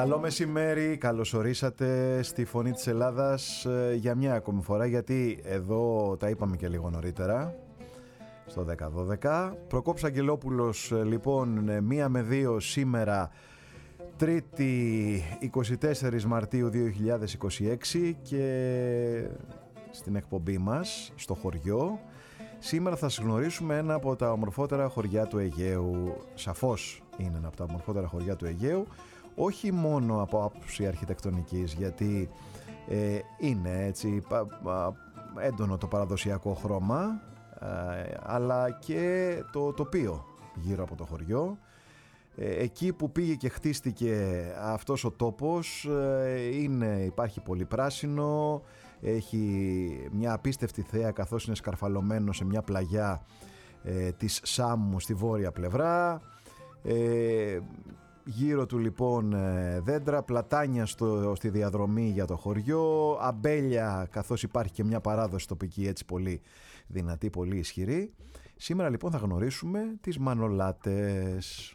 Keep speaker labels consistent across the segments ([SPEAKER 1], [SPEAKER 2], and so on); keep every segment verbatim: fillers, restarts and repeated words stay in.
[SPEAKER 1] Καλό μεσημέρι, καλώς ορίσατε στη Φωνή της Ελλάδας για μια ακόμη φορά, γιατί εδώ τα είπαμε και λίγο νωρίτερα στο δέκα δώδεκα. Προκόπης Αγγελόπουλος, λοιπόν, μία με δύο σήμερα, Τρίτη εικοστή τέταρτη Μαρτίου δύο χιλιάδες είκοσι έξι, και στην εκπομπή μας στο χωριό σήμερα θα σας γνωρίσουμε ένα από τα ομορφότερα χωριά του Αιγαίου. Σαφώς είναι ένα από τα ομορφότερα χωριά του Αιγαίου, όχι μόνο από άποψη αρχιτεκτονικής, γιατί ε, είναι έτσι πα, πα, έντονο το παραδοσιακό χρώμα, ε, αλλά και το τοπίο γύρω από το χωριό. Ε, εκεί που πήγε και χτίστηκε αυτός ο τόπος, ε, είναι, υπάρχει πολύ πράσινο, έχει μια απίστευτη θέα, καθώς είναι σκαρφαλωμένο σε μια πλαγιά ε, της Σάμου στη βόρεια πλευρά. ε, Γύρω του, λοιπόν, δέντρα, πλατάνια στο, στη διαδρομή για το χωριό, αμπέλια, καθώς υπάρχει και μια παράδοση τοπική έτσι πολύ δυνατή, πολύ ισχυρή. Σήμερα, λοιπόν, θα γνωρίσουμε τις Μανολάτες.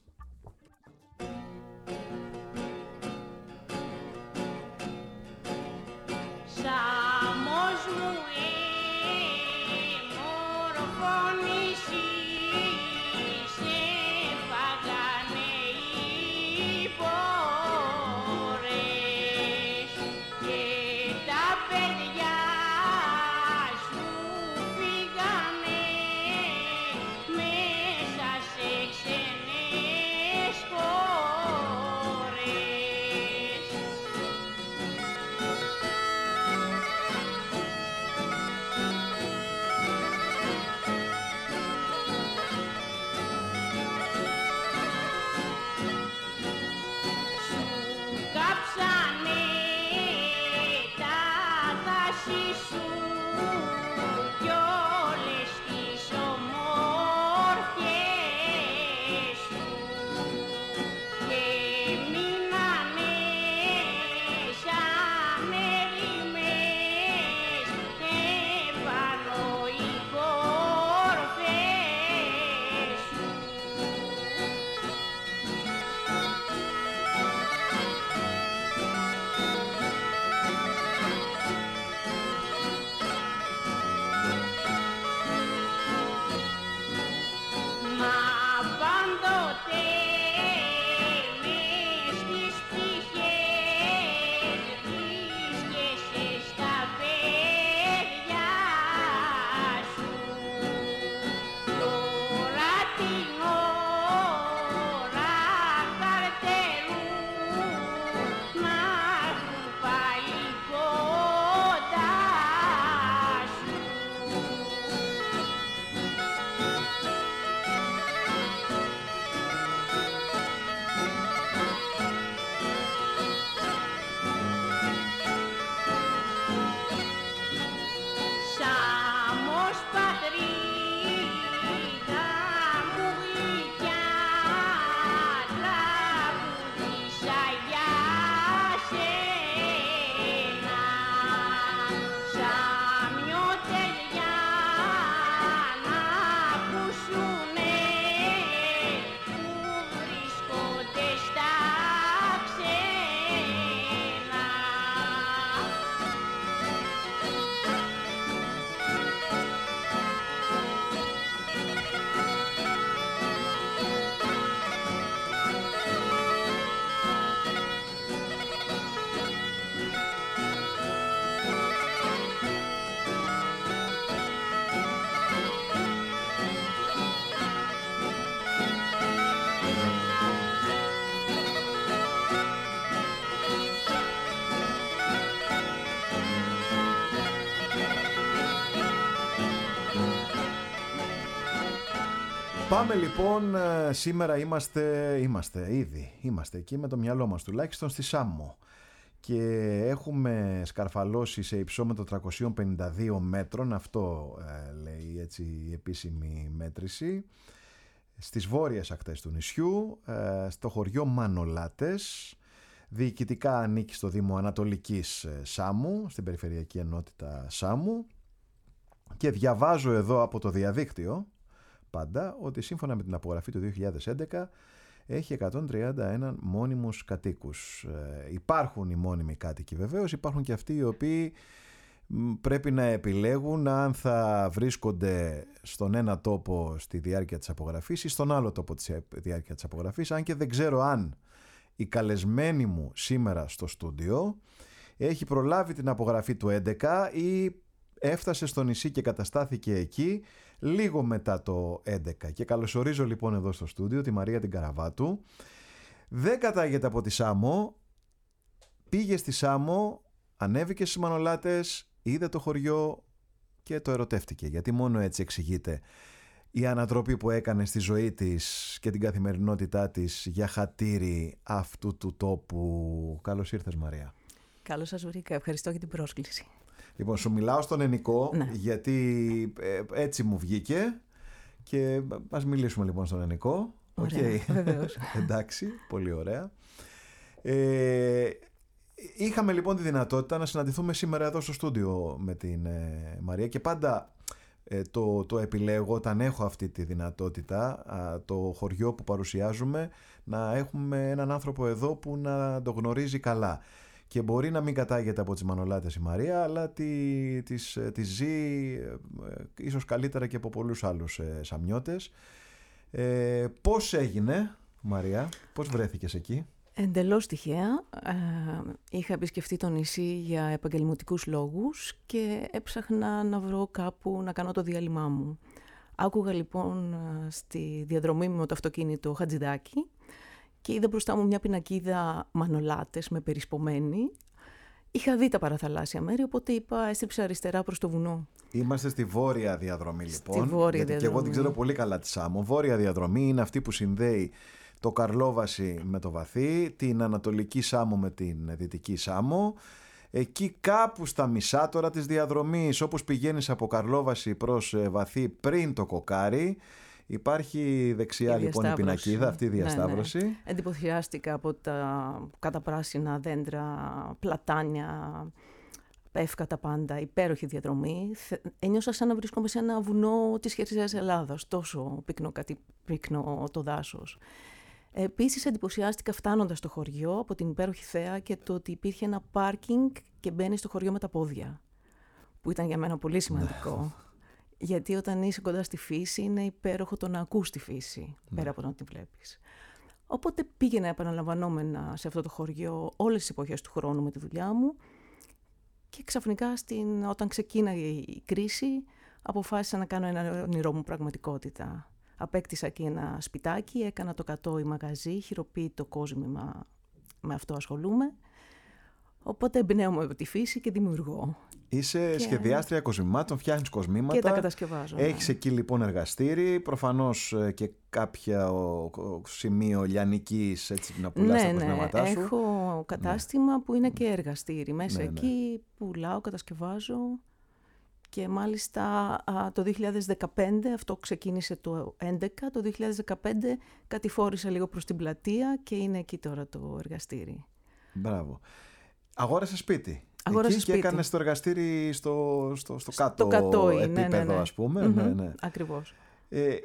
[SPEAKER 2] Σάμος μου εμορφώνεις,
[SPEAKER 1] Πάμε, λοιπόν, σήμερα είμαστε, είμαστε ήδη, είμαστε εκεί με το μυαλό μας τουλάχιστον στη Σάμμο, και έχουμε σκαρφαλώσει σε υψόμετρο τριακόσια πενήντα δύο μέτρων, αυτό ε, λέει έτσι η επίσημη μέτρηση, στις βόρειες ακτές του νησιού, ε, στο χωριό Μανολάτες. Διοικητικά ανήκει στο Δήμο Ανατολικής Σάμου, στην Περιφερειακή Ενότητα Σάμου, και διαβάζω εδώ από το διαδίκτυο πάντα ότι σύμφωνα με την απογραφή του δύο χιλιάδες έντεκα έχει εκατόν τριάντα ένα μόνιμους κατοίκους. Ε, υπάρχουν οι μόνιμοι κάτοικοι βεβαίως, υπάρχουν και αυτοί οι οποίοι πρέπει να επιλέγουν αν θα βρίσκονται στον ένα τόπο στη διάρκεια της απογραφής ή στον άλλο τόπο στη διάρκεια της απογραφής, αν και δεν ξέρω αν η καλεσμένη μου σήμερα στο στούντιο έχει προλάβει την απογραφή του έντεκα ή έφτασε στο νησί και καταστάθηκε εκεί λίγο μετά το έντεκα. Και καλωσορίζω λοιπόν εδώ στο στούντιο τη Μαρία την Καραβάτου. Δεν κατάγεται από τη Σάμο, πήγε στη Σάμο, ανέβηκε στις Μανολάτες, είδε το χωριό και το ερωτεύτηκε, γιατί μόνο έτσι εξηγείται η ανατροπή που έκανε στη ζωή της και την καθημερινότητά της για χατήρι αυτού του τόπου. Καλώς ήρθες, Μαρία.
[SPEAKER 3] Καλώς σας βρήκα, ευχαριστώ για την πρόσκληση.
[SPEAKER 1] Λοιπόν, σου μιλάω στον ελληνικό,
[SPEAKER 3] ναι.
[SPEAKER 1] γιατί ε, έτσι μου βγήκε και ας μιλήσουμε λοιπόν στον ελληνικό.
[SPEAKER 3] Ωραία, okay. Βεβαίως.
[SPEAKER 1] Εντάξει, πολύ ωραία. Ε, είχαμε λοιπόν τη δυνατότητα να συναντηθούμε σήμερα εδώ στο στούντιο με την ε, Μαρία και πάντα ε, το, το επιλέγω όταν έχω αυτή τη δυνατότητα, α, το χωριό που παρουσιάζουμε, να έχουμε έναν άνθρωπο εδώ που να το γνωρίζει καλά. Και μπορεί να μην κατάγεται από τις Μανολάτες η Μαρία, αλλά τη, της, της ζει ε, ίσως καλύτερα και από πολλούς άλλους ε, Σαμιώτες. Ε, πώς έγινε, Μαρία, πώς βρέθηκες εκεί?
[SPEAKER 3] Εντελώς τυχαία. Ε, είχα επισκεφτεί το νησί για επαγγελματικούς λόγους και έψαχνα να βρω κάπου να κάνω το διάλειμμά μου. Άκουγα λοιπόν στη διαδρομή μου με το αυτοκίνητο Χατζηδάκη και είδα μπροστά μου μια πινακίδα Μανολάτες με περισπομένη. Είχα δει τα παραθαλάσσια μέρη, οπότε είπα έστριψα αριστερά προς το βουνό.
[SPEAKER 1] Είμαστε στη βόρεια διαδρομή λοιπόν.
[SPEAKER 3] Στη βόρεια
[SPEAKER 1] γιατί
[SPEAKER 3] διαδρομή.
[SPEAKER 1] Και εγώ την ξέρω πολύ καλά τη Σάμο. Βόρεια διαδρομή είναι αυτή που συνδέει το Καρλόβαση με το Βαθύ, την Ανατολική Σάμο με την Δυτική Σάμο. Εκεί κάπου στα μισά τώρα της διαδρομής, όπως πηγαίνεις από Καρλόβαση προς Βαθύ πριν το Κοκάρι, υπάρχει δεξιά λοιπόν η πινακίδα, αυτή η διασταύρωση.
[SPEAKER 3] Ναι, ναι. Εντυπωσιάστηκα από τα καταπράσινα δέντρα, πλατάνια, εύκατα πάντα, υπέροχη διαδρομή. Ένιωσα σαν να βρίσκομαι σε ένα βουνό της χερσαίας Ελλάδας, τόσο πυκνό, κάτι πυκνό το δάσος. Επίσης εντυπωσιάστηκα φτάνοντας στο χωριό από την υπέροχη θέα και το ότι υπήρχε ένα πάρκινγκ και μπαίνει στο χωριό με τα πόδια, που ήταν για μένα πολύ σημαντικό. Γιατί όταν είσαι κοντά στη φύση είναι υπέροχο το να ακούς τη φύση, πέρα από το να τη βλέπεις. Οπότε πήγαινα επαναλαμβανόμενα σε αυτό το χωριό όλες τις εποχές του χρόνου με τη δουλειά μου και ξαφνικά στην, όταν ξεκίναγε η κρίση αποφάσισα να κάνω ένα όνειρό μου πραγματικότητα. Απέκτησα και ένα σπιτάκι, έκανα το κατόι μαγαζί, χειροποίητο κόσμημα, με αυτό ασχολούμαι. Οπότε εμπνέομαι από τη φύση και δημιουργώ.
[SPEAKER 1] Είσαι και... σχεδιάστρια κοσμημάτων, φτιάχνεις κοσμήματα.
[SPEAKER 3] Και τα κατασκευάζω.
[SPEAKER 1] Έχεις ναι. εκεί λοιπόν εργαστήρι, προφανώς και κάποια σημείο λιανικής έτσι, να πουλάς
[SPEAKER 3] ναι,
[SPEAKER 1] τα κοσμήματά
[SPEAKER 3] ναι.
[SPEAKER 1] σου.
[SPEAKER 3] Έχω κατάστημα ναι. που είναι και εργαστήρι. Μέσα
[SPEAKER 1] ναι,
[SPEAKER 3] εκεί ναι. πουλάω, κατασκευάζω. Και μάλιστα το δύο χιλιάδες δεκαπέντε, αυτό ξεκίνησε το έντεκα, το δύο χιλιάδες δεκαπέντε κατηφόρησα λίγο προς την πλατεία και είναι εκεί τώρα το εργαστήρι.
[SPEAKER 1] Μπράβο. Αγόρασε σπίτι.
[SPEAKER 3] Αγόρασε
[SPEAKER 1] εκεί
[SPEAKER 3] σπίτι.
[SPEAKER 1] Και έκανες το εργαστήρι στο, στο, στο κάτω
[SPEAKER 3] κατόι,
[SPEAKER 1] επίπεδο,
[SPEAKER 3] ναι, ναι, ναι.
[SPEAKER 1] ας πούμε.
[SPEAKER 3] Mm-hmm,
[SPEAKER 1] ναι, ναι.
[SPEAKER 3] Ακριβώς.
[SPEAKER 1] Ε,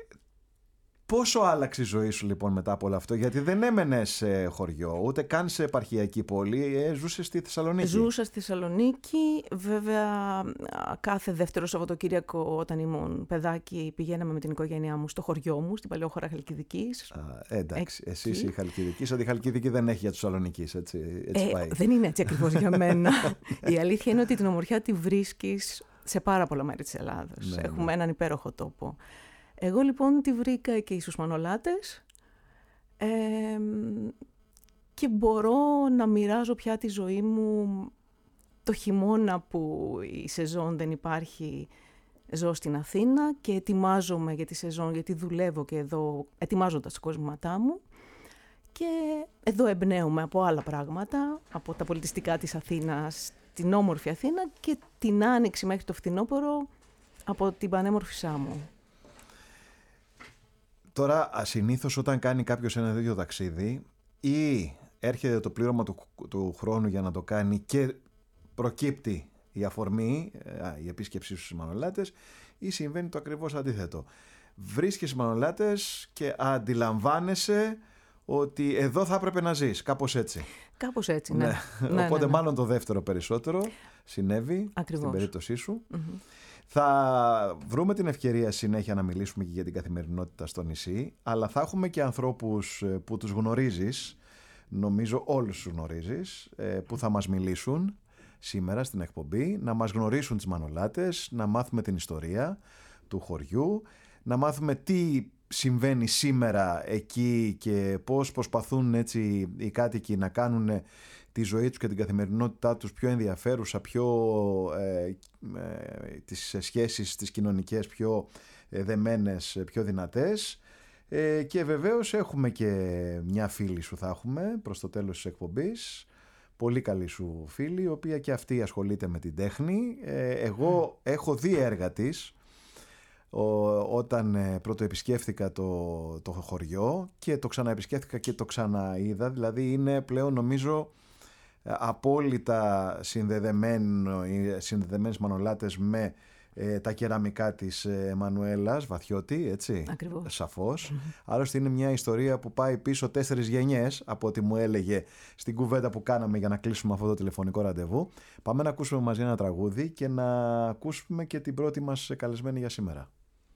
[SPEAKER 1] πόσο άλλαξε η ζωή σου λοιπόν μετά από όλο αυτό? Γιατί δεν έμενες σε χωριό, ούτε καν σε επαρχιακή πόλη, ε, ζούσες στη Θεσσαλονίκη.
[SPEAKER 3] Ζούσα στη Θεσσαλονίκη. Βέβαια, κάθε δεύτερο Σαββατοκύριακο όταν ήμουν παιδάκι πηγαίναμε με την οικογένειά μου στο χωριό μου, στην Παλαιόχώρα Χαλκιδικής.
[SPEAKER 1] Α, εντάξει, εσύ είσαι η Χαλκιδικής, ότι η Χαλκιδική δεν έχει για τους Θεσσαλονικείς, έτσι, έτσι
[SPEAKER 3] ε,
[SPEAKER 1] πάει.
[SPEAKER 3] Δεν είναι έτσι ακριβώς για μένα. Η αλήθεια είναι ότι την ομορφιά τη βρίσκεις σε πάρα πολλά μέρη της Ελλάδας.
[SPEAKER 1] Ναι,
[SPEAKER 3] Έχουμε
[SPEAKER 1] ναι.
[SPEAKER 3] έναν υπέροχο τόπο. Εγώ λοιπόν τη βρήκα εκεί στους Μανολάτες ε, και μπορώ να μοιράζω πια τη ζωή μου το χειμώνα που η σεζόν δεν υπάρχει. Ζω στην Αθήνα και ετοιμάζομαι για τη σεζόν γιατί δουλεύω και εδώ ετοιμάζοντας τα κοσμήματά μου και εδώ εμπνέομαι από άλλα πράγματα, από τα πολιτιστικά της Αθήνας, την όμορφη Αθήνα και την άνοιξη μέχρι το φθινόπωρο από την πανέμορφη Σάμο.
[SPEAKER 1] Τώρα, ασυνήθως όταν κάνει κάποιος ένα τέτοιο ταξίδι ή έρχεται το πλήρωμα του, του χρόνου για να το κάνει και προκύπτει η αφορμή, η επίσκεψή στους Μανολάτες, ή συμβαίνει το ακριβώς αντίθετο. Βρίσκεις Μανολάτες και αντιλαμβάνεσαι ότι εδώ θα έπρεπε να ζεις, κάπως έτσι.
[SPEAKER 3] Κάπως έτσι, ναι.
[SPEAKER 1] ναι.
[SPEAKER 3] ναι
[SPEAKER 1] Οπότε
[SPEAKER 3] ναι, ναι.
[SPEAKER 1] μάλλον το δεύτερο περισσότερο συνέβη.
[SPEAKER 3] Ακριβώς.
[SPEAKER 1] Στην περίπτωσή σου.
[SPEAKER 3] Mm-hmm.
[SPEAKER 1] Θα βρούμε την ευκαιρία συνέχεια να μιλήσουμε και για την καθημερινότητα στο νησί, αλλά θα έχουμε και ανθρώπους που τους γνωρίζεις, νομίζω όλους τους γνωρίζεις, που θα μας μιλήσουν σήμερα στην εκπομπή, να μας γνωρίσουν τις Μανολάτες, να μάθουμε την ιστορία του χωριού, να μάθουμε τι συμβαίνει σήμερα εκεί και πώς προσπαθούν έτσι οι κάτοικοι να κάνουν τη ζωή τους και την καθημερινότητά τους πιο ενδιαφέρουσα, πιο, ε, ε, τις σχέσεις τις κοινωνικές πιο ε, δεμένες, πιο δυνατές. Ε, και βεβαίως έχουμε και μια φίλη σου θα έχουμε προς το τέλος της εκπομπής, πολύ καλή σου φίλη, η οποία και αυτή ασχολείται με την τέχνη. Ε, εγώ mm. έχω δει έργα της ο, όταν ε, πρώτο επισκέφθηκα το, το χωριό και το ξαναεπισκέφθηκα και το ξαναείδα, δηλαδή είναι πλέον νομίζω απόλυτα συνδεδεμένο, συνδεδεμένες Μανολάτες με ε, τα κεραμικά της Εμμανουέλας Βαθιώτη, έτσι.
[SPEAKER 3] Ακριβώς.
[SPEAKER 1] Σαφώς. Mm-hmm. Άλλωστε είναι μια ιστορία που πάει πίσω τέσσερις γενιές από ό,τι μου έλεγε στην κουβέντα που κάναμε για να κλείσουμε αυτό το τηλεφωνικό ραντεβού. Πάμε να ακούσουμε μαζί ένα τραγούδι και να ακούσουμε και την πρώτη μας καλεσμένη για σήμερα.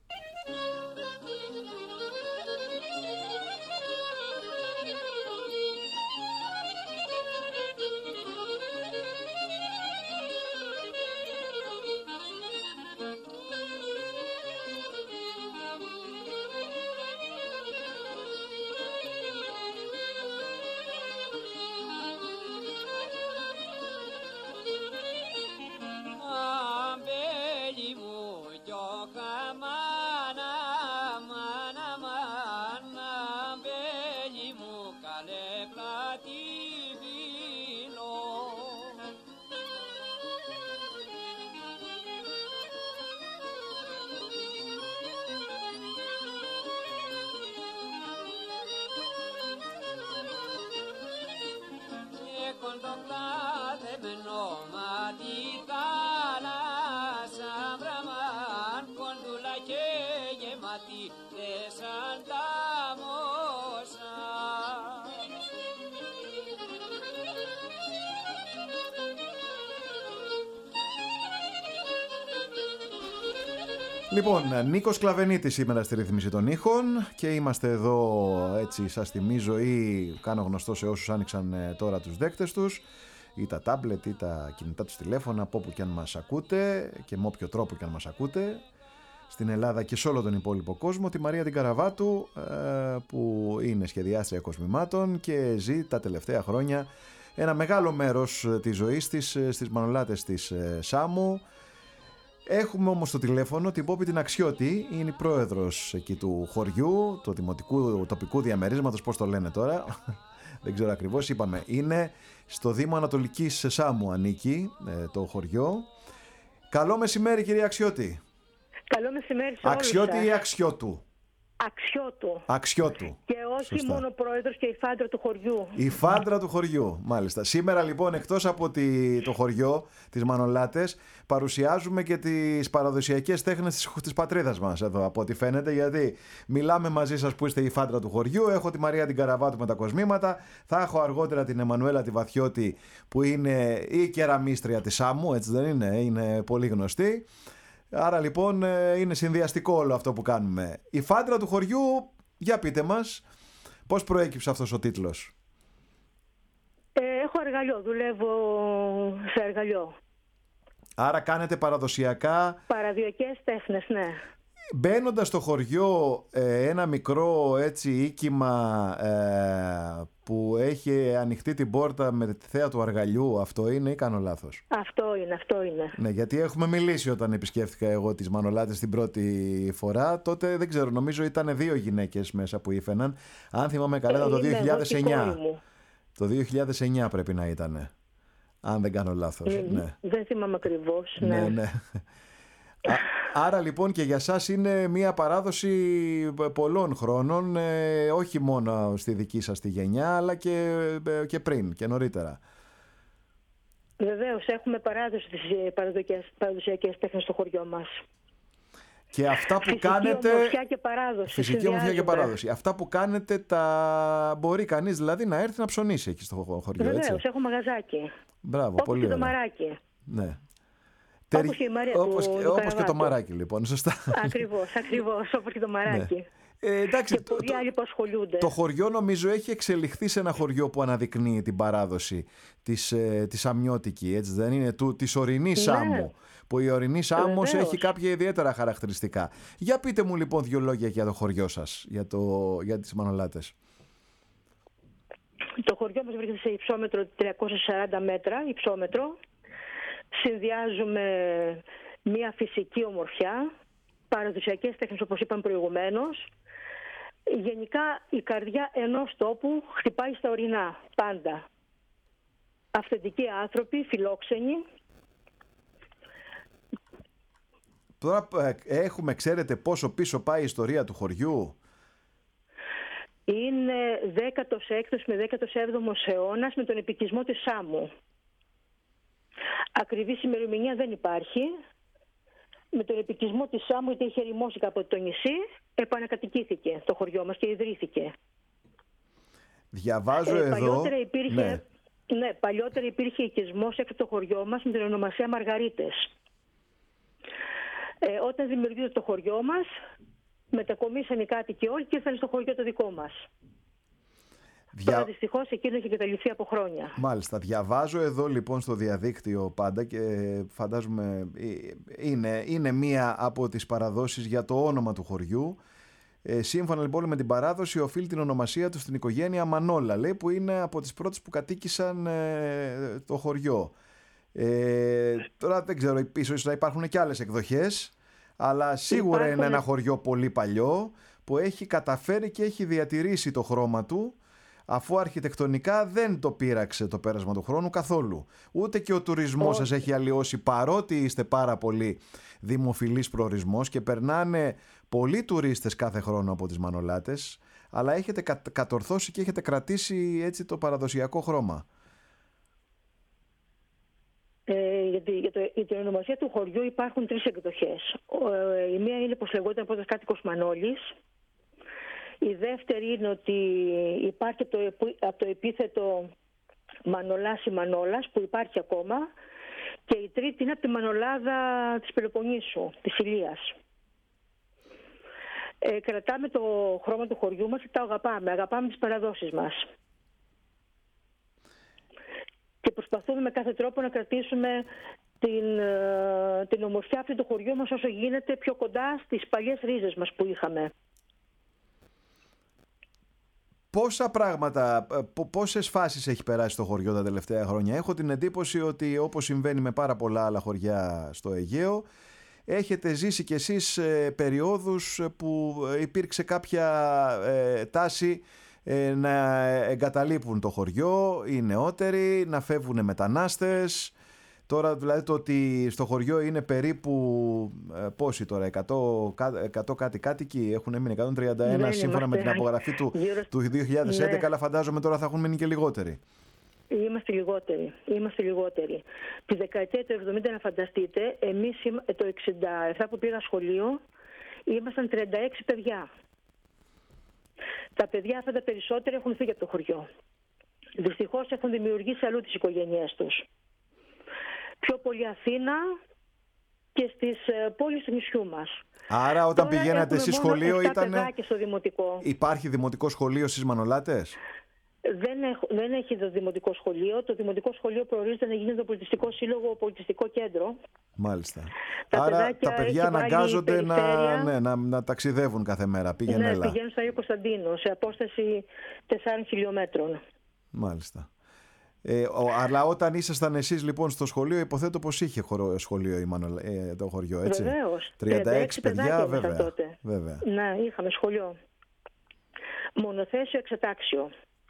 [SPEAKER 1] Λοιπόν, Νίκος Κλαβενίτης σήμερα στη ρύθμιση των ήχων και είμαστε εδώ, έτσι σας θυμίζω ή κάνω γνωστό σε όσους άνοιξαν τώρα τους δέκτες τους ή τα τάμπλετ ή τα κινητά τους τηλέφωνα, από όπου και αν μας ακούτε και με όποιο τρόπο και αν μας ακούτε στην Ελλάδα και σε όλο τον υπόλοιπο κόσμο, τη Μαρία την Καραβάτου, που είναι σχεδιάστρια κοσμημάτων και ζει τα τελευταία χρόνια ένα μεγάλο μέρος της ζωής της στις Μανολάτες της Σάμου. Έχουμε όμως στο τηλέφωνο την Πόπη την Αξιώτη, είναι η πρόεδρος εκεί του χωριού, του δημοτικού τοπικού διαμερίσματος, πώς το λένε τώρα, δεν ξέρω ακριβώς, είπαμε, είναι στο Δήμο Ανατολικής Σάμου ανήκει ε, το χωριό. Καλό μεσημέρι κυρία Αξιώτη.
[SPEAKER 4] Καλό μεσημέρι σε όλους.
[SPEAKER 1] Αξιώτη ή Αξιώτου?
[SPEAKER 4] Αξιώτου.
[SPEAKER 1] Αξιώτου.
[SPEAKER 4] Και όχι Σωστά. Μόνο πρόεδρος και η φάντρα του χωριού.
[SPEAKER 1] Η φάντρα του χωριού, μάλιστα. Σήμερα λοιπόν, εκτός από τη, το χωριό, τις Μανολάτες, παρουσιάζουμε και τις παραδοσιακές τέχνες της, της πατρίδας μας εδώ, από ό,τι φαίνεται, γιατί μιλάμε μαζί σας που είστε η φάντρα του χωριού. Έχω τη Μαρία την Καραβάτου με τα κοσμήματα. Θα έχω αργότερα την Εμμανουέλα τη Βαθιώτη, που είναι η κεραμίστρια της Σάμου, έτσι δεν είναι, είναι πολύ γνωστή. Άρα λοιπόν είναι συνδυαστικό όλο αυτό που κάνουμε. Η φάντρα του χωριού, για πείτε μας, πώς προέκυψε αυτός ο τίτλος?
[SPEAKER 4] Ε, έχω εργαλειό, δουλεύω σε εργαλειό.
[SPEAKER 1] Άρα κάνετε παραδοσιακά...
[SPEAKER 4] Παραδοσιακές τέχνες, ναι.
[SPEAKER 1] Μπαίνοντας στο χωριό ε, ένα μικρό έτσι οίκημα ε, που έχει ανοιχτεί την πόρτα με τη θέα του αργαλιού, αυτό είναι ή κάνω λάθος?
[SPEAKER 4] Αυτό είναι, αυτό είναι.
[SPEAKER 1] Ναι, γιατί έχουμε μιλήσει όταν επισκέφθηκα εγώ τις Μανολάτες την πρώτη φορά, τότε δεν ξέρω, νομίζω ήταν δύο γυναίκες μέσα που ήφαιναν, αν θυμάμαι καλά ήταν το δύο χιλιάδες εννιά. Το δύο χιλιάδες εννιά πρέπει να ήταν, αν δεν κάνω λάθος. Mm, ναι.
[SPEAKER 4] Δεν θυμάμαι ακριβώς. Ναι,
[SPEAKER 1] ναι. ναι. Άρα λοιπόν και για σας είναι μια παράδοση πολλών χρόνων, ε, όχι μόνο στη δική σας τη γενιά, αλλά και, ε, και πριν και νωρίτερα.
[SPEAKER 4] Βεβαίως, έχουμε παράδοση τις παραδοσιακές τέχνες στο χωριό μας.
[SPEAKER 1] Και αυτά που
[SPEAKER 4] φυσική
[SPEAKER 1] κάνετε...
[SPEAKER 4] ομορφιά και παράδοση.
[SPEAKER 1] Φυσική ομορφιά και παράδοση. Αυτά που κάνετε τα μπορεί κανείς δηλαδή να έρθει να ψωνίσει εκεί στο χωριό, έτσι.
[SPEAKER 4] Βεβαίως, έχω μαγαζάκι.
[SPEAKER 1] Μπράβο,
[SPEAKER 4] όπως
[SPEAKER 1] πολύ
[SPEAKER 4] και το
[SPEAKER 1] ωραία.
[SPEAKER 4] μαράκι.
[SPEAKER 1] Ναι.
[SPEAKER 4] Όπως και η Μαρία
[SPEAKER 1] όπως,
[SPEAKER 4] του,
[SPEAKER 1] και,
[SPEAKER 4] του
[SPEAKER 1] όπως και το
[SPEAKER 4] Καραβάτου.
[SPEAKER 1] μαράκι, λοιπόν, σωστά.
[SPEAKER 4] Ακριβώς, ακριβώς, όπως και το μαράκι.
[SPEAKER 1] Ναι. Ε, εντάξει,
[SPEAKER 4] Και
[SPEAKER 1] το,
[SPEAKER 4] πολλοί
[SPEAKER 1] το,
[SPEAKER 4] άλλοι που ασχολούνται.
[SPEAKER 1] το χωριό νομίζω έχει εξελιχθεί σε ένα χωριό που αναδεικνύει την παράδοση της, ε, της αμμιώτικη, έτσι δεν είναι, του, της ορεινής
[SPEAKER 4] Ναι.
[SPEAKER 1] άμμου. Που η ορεινή άμμος
[SPEAKER 4] Βεβαίως.
[SPEAKER 1] έχει κάποια ιδιαίτερα χαρακτηριστικά. Για πείτε μου λοιπόν δύο λόγια για το χωριό σας, για, το, για τις Μανολάτες.
[SPEAKER 4] Το χωριό μας βρίσκεται σε υψόμετρο τριακόσια σαράντα μέτρα, υψόμετρο. Συνδυάζουμε μια φυσική ομορφιά, παραδοσιακές τέχνες όπως είπαμε προηγουμένως. Γενικά η καρδιά ενός τόπου χτυπάει στα ορεινά, πάντα. Αυθεντικοί άνθρωποι, φιλόξενοι.
[SPEAKER 1] Τώρα ε, έχουμε, ξέρετε πόσο πίσω πάει η ιστορία του χωριού.
[SPEAKER 4] Είναι δέκατος έκτος με δέκατος έβδομος αιώνας με τον επικισμό της Σάμου. Ακριβής ημερομηνία δεν υπάρχει. Με τον επικισμό της Σάμου, γιατί είχε ερημώσει κάποτε το νησί, επανακατοικήθηκε το χωριό μας και ιδρύθηκε.
[SPEAKER 1] Διαβάζω
[SPEAKER 4] Ε,
[SPEAKER 1] εδώ...
[SPEAKER 4] παλιότερα υπήρχε,
[SPEAKER 1] Ναι.
[SPEAKER 4] ναι, παλιότερα υπήρχε οικισμός έξω από το χωριό μας με την ονομασία Μαργαρίτες. Ε, όταν δημιουργήθηκε το χωριό μας, μετακομίσαν οι κάτοικοι όλοι και ήρθαν στο χωριό το δικό μας.
[SPEAKER 1] Δια...
[SPEAKER 4] Τώρα δυστυχώς εκείνο έχει καταληφθεί από χρόνια.
[SPEAKER 1] Μάλιστα. Διαβάζω εδώ λοιπόν στο διαδίκτυο πάντα και φαντάζομαι είναι, είναι μία από τις παραδόσεις για το όνομα του χωριού. Ε, σύμφωνα λοιπόν με την παράδοση οφείλει την ονομασία του στην οικογένεια Μανόλα, λέει, που είναι από τις πρώτες που κατοίκησαν ε, το χωριό. Ε, τώρα δεν ξέρω, ίσως να υπάρχουν και άλλες εκδοχές, αλλά σίγουρα
[SPEAKER 4] Υπάρχουν...
[SPEAKER 1] είναι ένα χωριό πολύ παλιό που έχει καταφέρει και έχει διατηρήσει το χρώμα του, αφού αρχιτεκτονικά δεν το πείραξε το πέρασμα του χρόνου καθόλου. Ούτε και ο τουρισμός σας έχει αλλοιώσει, παρότι είστε πάρα πολύ δημοφιλής προορισμός και περνάνε πολλοί τουρίστες κάθε χρόνο από τις Μανολάτες, αλλά έχετε κατορθώσει και έχετε κρατήσει έτσι το παραδοσιακό χρώμα.
[SPEAKER 4] Ε, γιατί, για, το, για την ονομασία του χωριού υπάρχουν τρεις εκδοχές. Ε, η μία είναι πως λεγόταν πρώτος κάτοικος Μανώλης. Η δεύτερη είναι ότι υπάρχει από το, από το επίθετο Μανολάς ή Μανόλας που υπάρχει ακόμα. Και η τρίτη είναι από τη Μανολάδα της Πελοποννήσου, της Ηλίας. Ε, κρατάμε το χρώμα του χωριού μας και τα αγαπάμε. Αγαπάμε τις παραδόσεις μας. Και προσπαθούμε με κάθε τρόπο να κρατήσουμε την, την ομορφιά αυτή του χωριού μας όσο γίνεται πιο κοντά στις παλιές ρίζες μας που είχαμε.
[SPEAKER 1] Πόσα πράγματα, πόσες φάσεις έχει περάσει το χωριό τα τελευταία χρόνια? Έχω την εντύπωση ότι όπως συμβαίνει με πάρα πολλά άλλα χωριά στο Αιγαίο, έχετε ζήσει κι εσείς περιόδους που υπήρξε κάποια ε, τάση ε, να εγκαταλείπουν το χωριό οι νεότεροι, να φεύγουν μετανάστες. Τώρα δηλαδή το ότι στο χωριό είναι περίπου ε, πόσοι τώρα, εκατό, εκατό κάτι κάτοικοι, έχουν μείνει εκατόν τριάντα ένα
[SPEAKER 4] δεν
[SPEAKER 1] σύμφωνα
[SPEAKER 4] είμαστε,
[SPEAKER 1] με την απογραφή του,
[SPEAKER 4] γύρω...
[SPEAKER 1] του δύο χιλιάδες έντεκα,
[SPEAKER 4] ναι.
[SPEAKER 1] Αλλά φαντάζομαι τώρα θα έχουν μείνει και λιγότεροι.
[SPEAKER 4] Είμαστε λιγότεροι. Είμαστε λιγότεροι. Τη δεκαετία του εβδομήντα, να φανταστείτε, εμείς το εξήντα επτά που πήγα σχολείο, ήμασταν τριάντα έξι παιδιά. Τα παιδιά αυτά τα περισσότερα έχουν φύγει από το χωριό. Δυστυχώς έχουν δημιουργήσει αλλού τις οικογένειές τους. Πιο πολύ Αθήνα και στις πόλεις του νησιού μας.
[SPEAKER 1] Άρα όταν
[SPEAKER 4] Τώρα
[SPEAKER 1] πηγαίνατε εσείς σχολείο ήταν...
[SPEAKER 4] στο δημοτικό.
[SPEAKER 1] Υπάρχει δημοτικό σχολείο στις Μανολάτες?
[SPEAKER 4] Δεν, έχ, δεν έχει το δημοτικό σχολείο. Το δημοτικό σχολείο προορίζεται να γίνει το πολιτιστικό σύλλογο, πολιτιστικό κέντρο.
[SPEAKER 1] Μάλιστα.
[SPEAKER 4] Τα
[SPEAKER 1] Άρα τα παιδιά αναγκάζονται να, ναι, να, να ταξιδεύουν κάθε μέρα. Πήγαινε
[SPEAKER 4] ναι,
[SPEAKER 1] έλα.
[SPEAKER 4] πηγαίνουν στο Άγιο Κωνσταντίνο σε απόσταση τεσσάρων χιλιόμετρων.
[SPEAKER 1] Μάλιστα. Ε, ο, αλλά όταν ήσασταν εσείς λοιπόν στο σχολείο, υποθέτω πως είχε χωρο, σχολείο η Μανολα, ε, το χωριό, έτσι?
[SPEAKER 4] Βεβαίως.
[SPEAKER 1] τριάντα έξι παιδιά, βέβαια.
[SPEAKER 4] Τότε.
[SPEAKER 1] βέβαια.
[SPEAKER 4] Ναι, είχαμε σχολείο. Μονοθέσιο εξετάξιο.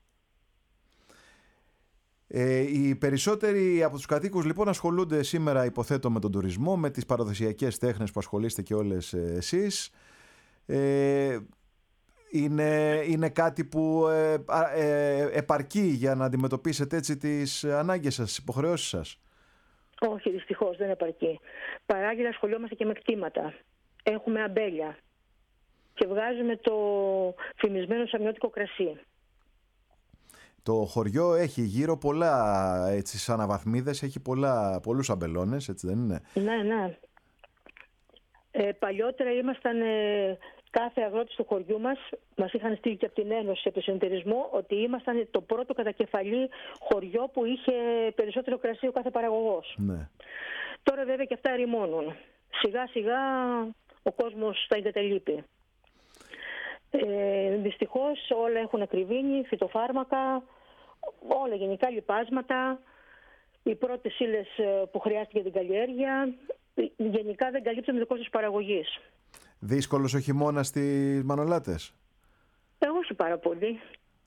[SPEAKER 1] Ε, οι περισσότεροι από τους κατοίκους λοιπόν ασχολούνται σήμερα, υποθέτω, με τον τουρισμό, με τις παραδοσιακές τέχνες που ασχολείστε και όλες εσείς. Ε, είναι, είναι κάτι που ε, ε, επαρκεί για να αντιμετωπίσετε έτσι τις ανάγκες σας, τις υποχρεώσεις σας?
[SPEAKER 4] Όχι, δυστυχώς δεν επαρκεί. Παράλληλα ασχολιόμαστε και με κτήματα. έχουμε αμπέλια και βγάζουμε το φημισμένο σαμιώτικο κρασί.
[SPEAKER 1] Το χωριό έχει γύρω πολλά, έτσι σαν αβαθμίδες, έχει πολλά, πολλούς αμπελώνες, έτσι δεν είναι?
[SPEAKER 4] Ναι, ναι. Ε, παλιότερα ήμασταν, ε, κάθε αγρότης του χωριού μας, μας είχαν στείλει και από την Ένωση, από το συνεταιρισμό, ότι ήμασταν το πρώτο κατακεφαλή χωριό που είχε περισσότερο κρασί ο κάθε παραγωγός.
[SPEAKER 1] Ναι.
[SPEAKER 4] Τώρα βέβαια και αυτά ερημώνουν. Σιγά σιγά ο κόσμος τα εγκαταλείπει. Ε, δυστυχώς όλα έχουν ακριβήνει, φυτοφάρμακα, όλα γενικά λιπάσματα, οι πρώτες ύλες που χρειάστηκε την καλλιέργεια, γενικά δεν καλύπτουν το κόστος παραγωγής.
[SPEAKER 1] Δύσκολος ο χειμώνας στις Μανολάτες?
[SPEAKER 4] Ε, όχι πάρα πολύ.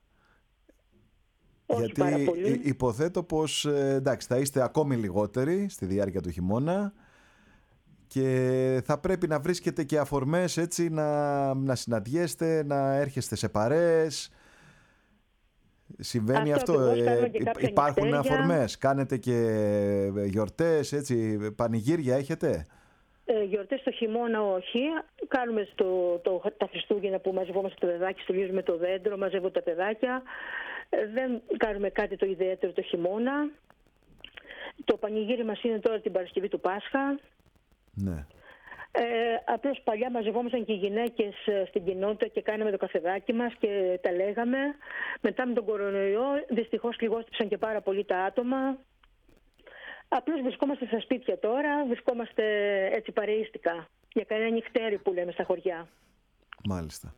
[SPEAKER 4] Όχι
[SPEAKER 1] Γιατί
[SPEAKER 4] πάρα πολύ.
[SPEAKER 1] υποθέτω πως εντάξει, θα είστε ακόμη λιγότεροι στη διάρκεια του χειμώνα και θα πρέπει να βρίσκετε και αφορμές, έτσι, να, να συναντιέστε, να έρχεστε σε παρέες. Συμβαίνει αυτό,
[SPEAKER 4] αυτό
[SPEAKER 1] ε, υπάρχουν
[SPEAKER 4] νυχτέρια.
[SPEAKER 1] αφορμές, κάνετε και γιορτές, έτσι, πανηγύρια έχετε?
[SPEAKER 4] Ε, γιορτές το χειμώνα όχι. Κάνουμε στο, το, τα Χριστούγεννα που μαζευόμαστε το παιδάκι, στολίζουμε το δέντρο, μαζεύω τα παιδάκια. Ε, δεν κάνουμε κάτι το ιδιαίτερο το χειμώνα. Το πανηγύρι μας είναι τώρα την Παρασκευή του Πάσχα.
[SPEAKER 1] Ναι.
[SPEAKER 4] Ε, απλώς παλιά μαζευόμασταν και οι γυναίκες στην κοινότητα και κάναμε το καφεδάκι μας και τα λέγαμε. Μετά με τον κορονοϊό δυστυχώς λιγόστηψαν και πάρα πολύ τα άτομα. Απλώς βρισκόμαστε στα σπίτια τώρα, βρισκόμαστε έτσι παρεΐστικα, για κανένα νυχτέρι που λέμε στα χωριά.
[SPEAKER 1] Μάλιστα.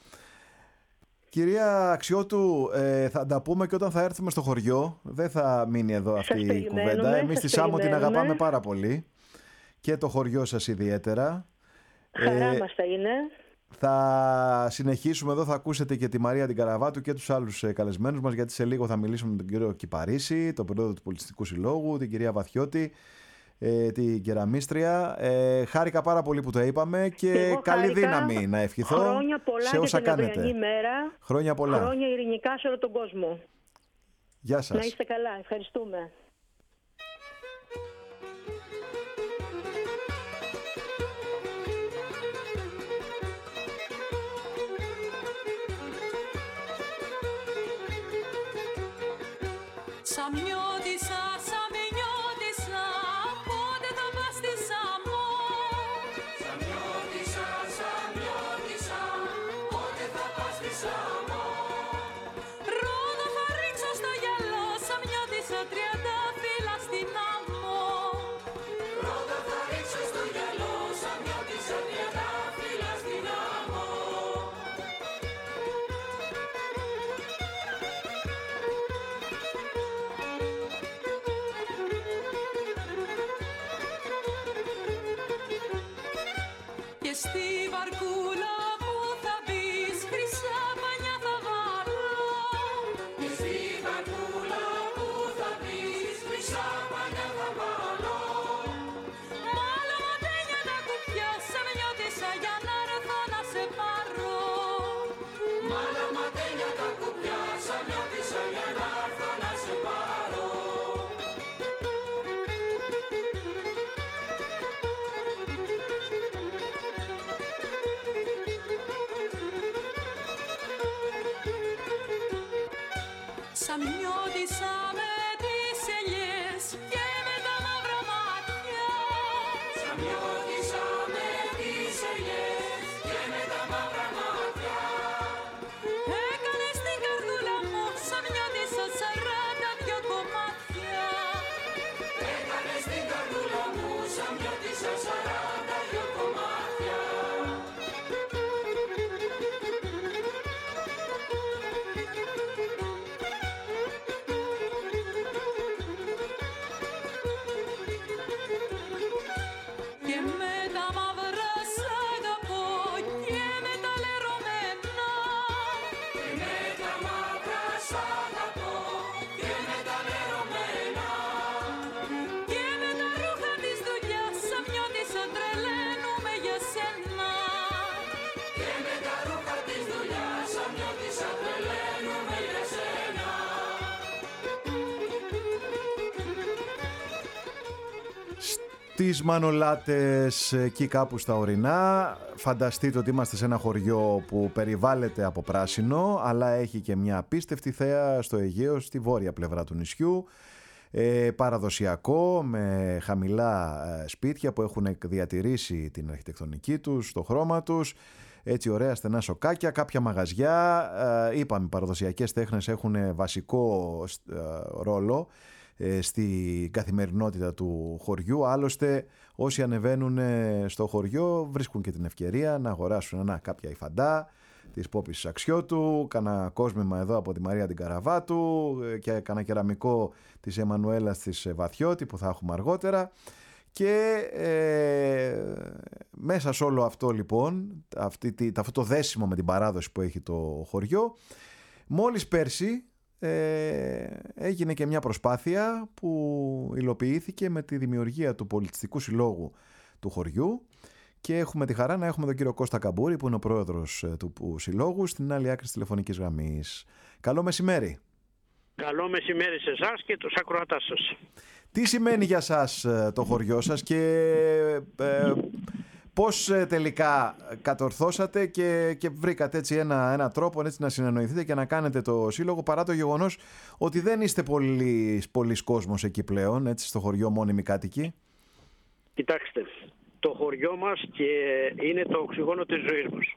[SPEAKER 1] Κυρία Αξιώτου, ε, θα τα πούμε και όταν θα έρθουμε στο χωριό. Δεν θα μείνει εδώ αυτή
[SPEAKER 4] σας
[SPEAKER 1] η κουβέντα. Εμείς τη Σάμο την αγαπάμε πάρα πολύ και το χωριό σας ιδιαίτερα.
[SPEAKER 4] Χαρά ε, μας θα είναι.
[SPEAKER 1] Θα συνεχίσουμε εδώ, θα ακούσετε και τη Μαρία την Καραβάτου και τους άλλους καλεσμένους μας, γιατί σε λίγο θα μιλήσουμε με τον κύριο Κυπαρίσι, τον πρόεδρο του Πολιτιστικού Συλλόγου, την κυρία Βαθιώτη, ε, την κεραμίστρια. Ε, χάρηκα πάρα πολύ που το είπαμε και καλή χάρηκα. Δύναμη να ευχηθώ.
[SPEAKER 4] Χρόνια πολλά
[SPEAKER 1] σε όσα
[SPEAKER 4] για την
[SPEAKER 1] κάνετε.
[SPEAKER 4] Μέρα.
[SPEAKER 1] Χρόνια πολλά.
[SPEAKER 4] Χρόνια ειρηνικά σε όλο τον κόσμο.
[SPEAKER 1] Γεια σας.
[SPEAKER 4] Να είστε καλά. Ευχαριστούμε.
[SPEAKER 5] Σαμιώτισσα, σαμιώτισσα, πότε θα πας στη Σαμό? Σαμιώτισσα, σαμιώτισσα, πότε θα πας στη Σαμό? Ρόδο θα ρίξω στο γυαλό, σαμιώτισσα, τριάντα φύλλα στην άμμο. Ρόδο θα ρίξω στο γυαλό, σαμιώτισσα, τριάντα φύλλα στην άμμο. Και στη βαρκούλα που θα μπεις, χρυσά πανιά θα βάλω. Και στη βαρκούλα που θα μπεις, χρυσά πανιά θα βάλω. Μάλλον ματένια τα κουπιά, σαμιώτισσα, για να έρθω να σε πάρω. Μάλλον ματένια τα κουπιά, σαμιώτισσα, για να έρθω να σε πάρω. Σαμιώτισσα με τις ελιές και με τα μαύρα μάτια. Σαμιώτισσα με τις ελιές και με τα μαύρα μάτια. Έκανες την καρδούλα μου, σαμιώτισσα, σαράντα δυο κομμάτια. Έκανες την καρδούλα μου, σαμιώτισσα, σαράντα δυο κομμάτια. Και
[SPEAKER 1] Στις Μανολάτες, εκεί κάπου στα ορεινά. Φανταστείτε ότι είμαστε σε ένα χωριό που περιβάλλεται από πράσινο, αλλά έχει και μια απίστευτη θέα στο Αιγαίο, στη βόρεια πλευρά του νησιού. Ε, παραδοσιακό, με χαμηλά ε, σπίτια που έχουν διατηρήσει την αρχιτεκτονική τους, το χρώμα τους. Έτσι ωραία στενά σοκάκια, κάποια μαγαζιά. Ε, είπαμε, οι παραδοσιακές τέχνες έχουν βασικό ε, ρόλο στη καθημερινότητα του χωριού. Άλλωστε όσοι ανεβαίνουν στο χωριό βρίσκουν και την ευκαιρία να αγοράσουν ένα, κάποια υφαντά της Πόπης Αξιώτου, κανένα κόσμημα εδώ από τη Μαρία την Καραβάτου και κανένα κεραμικό της Εμμανουέλας της Βαθιώτη που θα έχουμε αργότερα. Και ε, μέσα σε όλο αυτό λοιπόν, αυτή, αυτό το δέσιμο με την παράδοση που έχει το χωριό, μόλις πέρσι Ε, έγινε και μια προσπάθεια που υλοποιήθηκε με τη δημιουργία του Πολιτιστικού Συλλόγου του χωριού και έχουμε τη χαρά να έχουμε τον κύριο Κώστα Καμπούρη που είναι ο πρόεδρος του Συλλόγου στην άλλη άκρη της τηλεφωνικής γραμμής. Καλό μεσημέρι.
[SPEAKER 6] Καλό μεσημέρι σε εσάς και τους ακροατάς σας.
[SPEAKER 1] Τι σημαίνει για σας το χωριό σας και ε, πώς τελικά κατορθώσατε και, και βρήκατε έτσι ένα, ένα τρόπο έτσι να συνεννοηθείτε και να κάνετε το σύλλογο, παρά το γεγονός ότι δεν είστε πολλοί, πολλοί κόσμος εκεί πλέον, έτσι στο χωριό μόνιμοι κάτοικοι?
[SPEAKER 6] Κοιτάξτε, το χωριό μας και είναι το οξυγόνο της ζωής μας.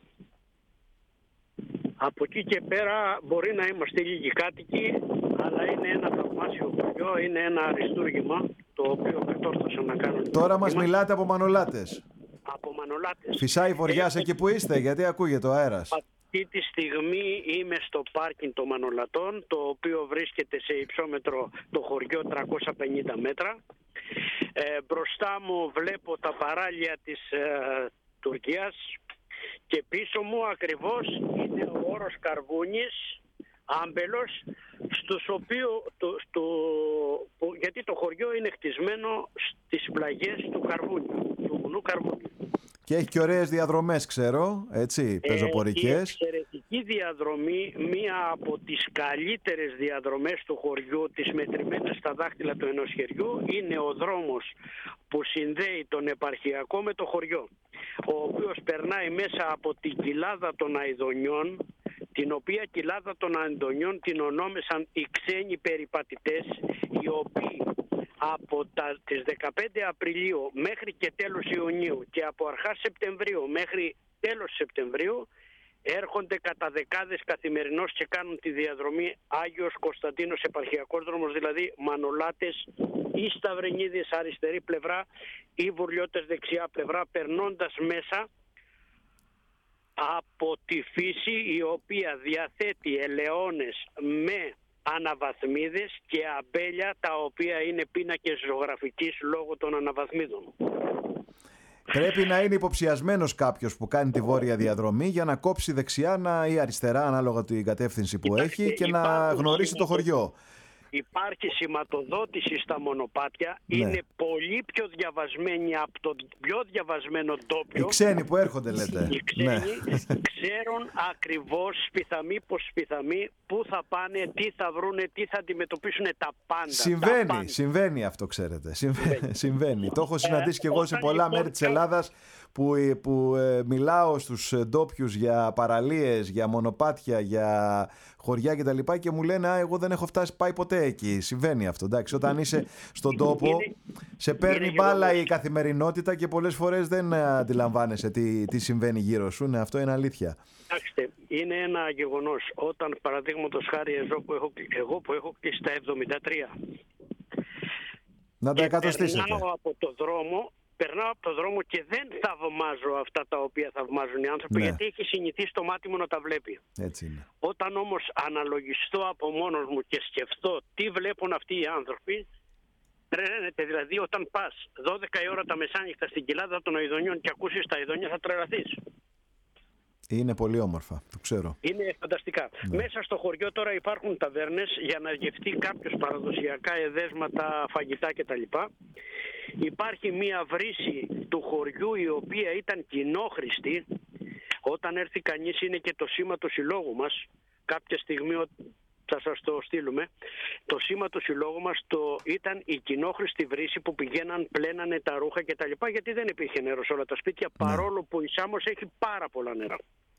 [SPEAKER 6] Από εκεί και πέρα μπορεί να είμαστε λίγοι κάτοικοι, αλλά είναι ένα θαυμάσιο χωριό, είναι ένα αριστούργημα το οποίο κατόρθωσα να κάνω.
[SPEAKER 1] Τώρα μας μιλάτε από Μανολάτες.
[SPEAKER 6] Από Μανολάτες.
[SPEAKER 1] Φυσάει βοριάς εκεί που είστε, γιατί ακούγεται ο αέρας.
[SPEAKER 6] Αυτή τη στιγμή είμαι στο πάρκινγκ των Μανολατών, το οποίο βρίσκεται σε υψόμετρο το χωριό τριακόσια πενήντα μέτρα. Ε, μπροστά μου βλέπω τα παράλια της ε, Τουρκίας και πίσω μου ακριβώς είναι ο όρος Καρβούνης, Άμπελος, στους οποίου, το, στο, που, γιατί το χωριό είναι χτισμένο στις πλαγιές του Καρβούνιου, του βουνού Καρβούνιου.
[SPEAKER 1] Και έχει και ωραίες διαδρομές, ξέρω, έτσι, πεζοπορικές.
[SPEAKER 6] Έχει εξαιρετική διαδρομή, μία από τις καλύτερες διαδρομές του χωριού, τις μετρημένες στα δάχτυλα του ενός χεριού, είναι ο δρόμος που συνδέει τον επαρχιακό με το χωριό, ο οποίος περνάει μέσα από την κοιλάδα των Αηδονιών, την οποία κοιλάδα των Αηδονιών την ονόμασαν οι ξένοι περιπατητές, οι οποίοι από τα, τις δεκαπέντε Απριλίου μέχρι και τέλος Ιουνίου και από αρχάς Σεπτεμβρίου μέχρι τέλος Σεπτεμβρίου έρχονται κατά δεκάδες καθημερινώς και κάνουν τη διαδρομή Άγιος Κωνσταντίνος επαρχιακός δρόμος, δηλαδή Μανολάτες ή Σταυρενίδης αριστερή πλευρά ή Βουρλιώτες δεξιά πλευρά, περνώντας μέσα από τη φύση, η οποία διαθέτει ελαιώνες με αναβαθμίδες και αμπέλια, τα οποία είναι πίνακες ζωγραφικής λόγω των αναβαθμίδων.
[SPEAKER 1] Πρέπει να είναι υποψιασμένος κάποιος που κάνει τη βόρεια διαδρομή για να κόψει δεξιά να, ή αριστερά ανάλογα την κατεύθυνση που
[SPEAKER 6] Κοιτάξτε,
[SPEAKER 1] έχει και να γνωρίσει το χωριό.
[SPEAKER 6] Υπάρχει σηματοδότηση στα μονοπάτια,
[SPEAKER 1] ναι.
[SPEAKER 6] Είναι πολύ πιο διαβασμένη από το πιο διαβασμένο ντόπιο.
[SPEAKER 1] Οι ξένοι που έρχονται, λέτε.
[SPEAKER 6] Οι ξένοι
[SPEAKER 1] ναι.
[SPEAKER 6] ξέρουν ακριβώς σπιθαμί πως σπιθαμί πού θα πάνε, τι θα βρούνε, τι θα αντιμετωπίσουν, τα πάντα.
[SPEAKER 1] Συμβαίνει,
[SPEAKER 6] τα πάντα.
[SPEAKER 1] συμβαίνει αυτό, ξέρετε. Συμβαίνει.
[SPEAKER 6] Συμβαίνει.
[SPEAKER 1] συμβαίνει. Το έχω συναντήσει και εγώ σε πολλά
[SPEAKER 6] λοιπόν,
[SPEAKER 1] μέρη της Ελλάδας που, που ε, μιλάω στους ντόπιους για παραλίες, για μονοπάτια, για χωριά κτλ. Και, και μου λένε, α, εγώ δεν έχω φτάσει πάει ποτέ εκεί. Συμβαίνει αυτό, εντάξει. Όταν είσαι στον τόπο, είναι, σε παίρνει μπάλα η καθημερινότητα και πολλές φορές δεν αντιλαμβάνεσαι τι, τι συμβαίνει γύρω σου. Ναι, αυτό είναι αλήθεια.
[SPEAKER 6] Κοιτάξτε, είναι ένα γεγονός. Όταν, παραδείγματος χάρη, εγώ που έχω, εγώ που έχω κλείσει τα εβδομήντα τρία
[SPEAKER 1] να τα εκατοστήσετε.
[SPEAKER 6] Περνάω από το δρόμο, περνάω από το δρόμο και δεν θαυμάζω αυτά τα οποία θαυμάζουν οι άνθρωποι, ναι. Γιατί έχει συνηθίσει το μάτι μου να τα βλέπει.
[SPEAKER 1] Έτσι είναι.
[SPEAKER 6] Όταν όμως αναλογιστώ από μόνος μου και σκεφτώ τι βλέπουν αυτοί οι άνθρωποι, τρελαίνεται. Δηλαδή, όταν πας δώδεκα η ώρα τα μεσάνυχτα στην κοιλάδα των Αηδονιών και ακούσεις τα Αηδονιά, θα τρελαθείς.
[SPEAKER 1] Είναι πολύ όμορφα, το ξέρω.
[SPEAKER 6] Είναι φανταστικά. Ναι. Μέσα στο χωριό τώρα υπάρχουν ταβέρνες για να γευτεί κάποιος παραδοσιακά εδέσματα, φαγητά κτλ. Υπάρχει μία βρύση του χωριού η οποία ήταν κοινόχρηστη. Όταν έρθει κανείς, είναι και το σήμα του συλλόγου μας. Κάποια στιγμή θα σας το στείλουμε. Το σήμα του συλλόγου μας το, ήταν η κοινόχρηστη βρύση που πηγαίναν, πλένανε τα ρούχα κτλ. Γιατί δεν υπήρχε νερό σε όλα τα σπίτια, ναι. Παρόλο που η Σάμος έχει πάρα πολλά νερά.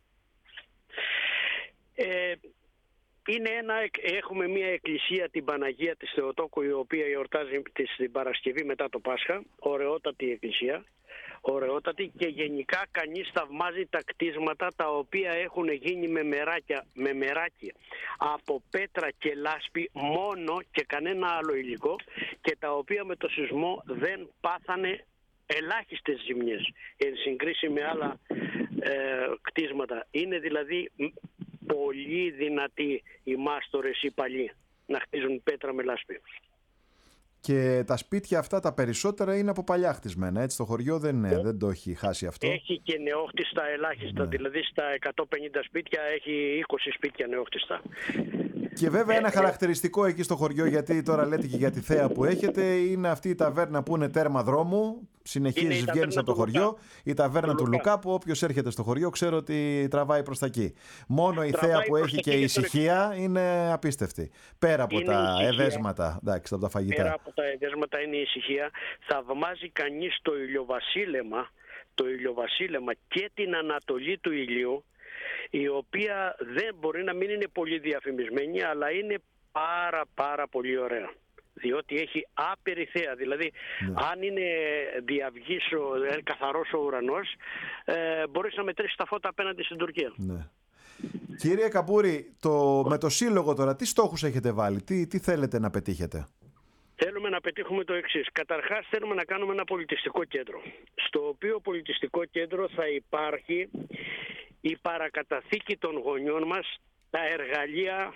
[SPEAKER 6] Ε, είναι ένα, έχουμε μια εκκλησία, την Παναγία της Θεοτόκου, η οποία εορτάζει την Παρασκευή μετά το Πάσχα. Ωραιότατη εκκλησία. Ωραιότατη, και γενικά κανείς θαυμάζει τα κτίσματα τα οποία έχουν γίνει με μεράκια, με μεράκι από πέτρα και λάσπη μόνο και κανένα άλλο υλικό, και τα οποία με το σεισμό δεν πάθανε ελάχιστες ζημιές εν συγκρίση με άλλα ε, κτίσματα. Είναι δηλαδή πολύ δυνατοί οι μάστορες οι παλιοί να χτίζουν πέτρα με λάσπη.
[SPEAKER 1] Και τα σπίτια αυτά τα περισσότερα είναι από παλιά χτισμένα, έτσι, το χωριό δεν, είναι, δεν το έχει χάσει αυτό.
[SPEAKER 6] Έχει και νεόχτιστα ελάχιστα, ναι. Δηλαδή στα εκατόν πενήντα σπίτια έχει είκοσι σπίτια νεόχτιστα.
[SPEAKER 1] Και βέβαια ένα χαρακτηριστικό εκεί στο χωριό, γιατί τώρα λέτε και για τη θέα που έχετε, είναι αυτή η ταβέρνα που είναι τέρμα δρόμου, συνεχίζεις, βγαίνεις από το χωριό, Λουκά. Η ταβέρνα του, του Λουκά, που όποιος έρχεται στο χωριό ξέρω ότι τραβάει προς τα εκεί. Μόνο η θέα που έχει και η ησυχία είναι απίστευτη. Πέρα από είναι τα εδέσματα, εντάξει, από τα φαγητά.
[SPEAKER 6] Πέρα από τα εδέσματα είναι η ησυχία. Θαυμάζει κανείς το ηλιοβασίλεμα, το ηλιοβασίλεμα και την ανατολή του ηλίου, η οποία δεν μπορεί να μην είναι πολύ διαφημισμένη, αλλά είναι πάρα πάρα πολύ ωραία. Διότι έχει άπειρη θέα. Δηλαδή, ναι. αν είναι διαυγής, καθαρός ο ουρανός, ε, μπορείς να μετρήσεις τα φώτα απέναντι στην Τουρκία.
[SPEAKER 1] Ναι. Κύριε Καμπούρη, το, με το σύλλογο τώρα, τι στόχους έχετε βάλει, τι, τι θέλετε να πετύχετε?
[SPEAKER 6] Θέλουμε να πετύχουμε το εξής. Καταρχάς θέλουμε να κάνουμε ένα πολιτιστικό κέντρο, στο οποίο πολιτιστικό κέντρο θα υπάρχει η παρακαταθήκη των γονιών μας, τα εργαλεία,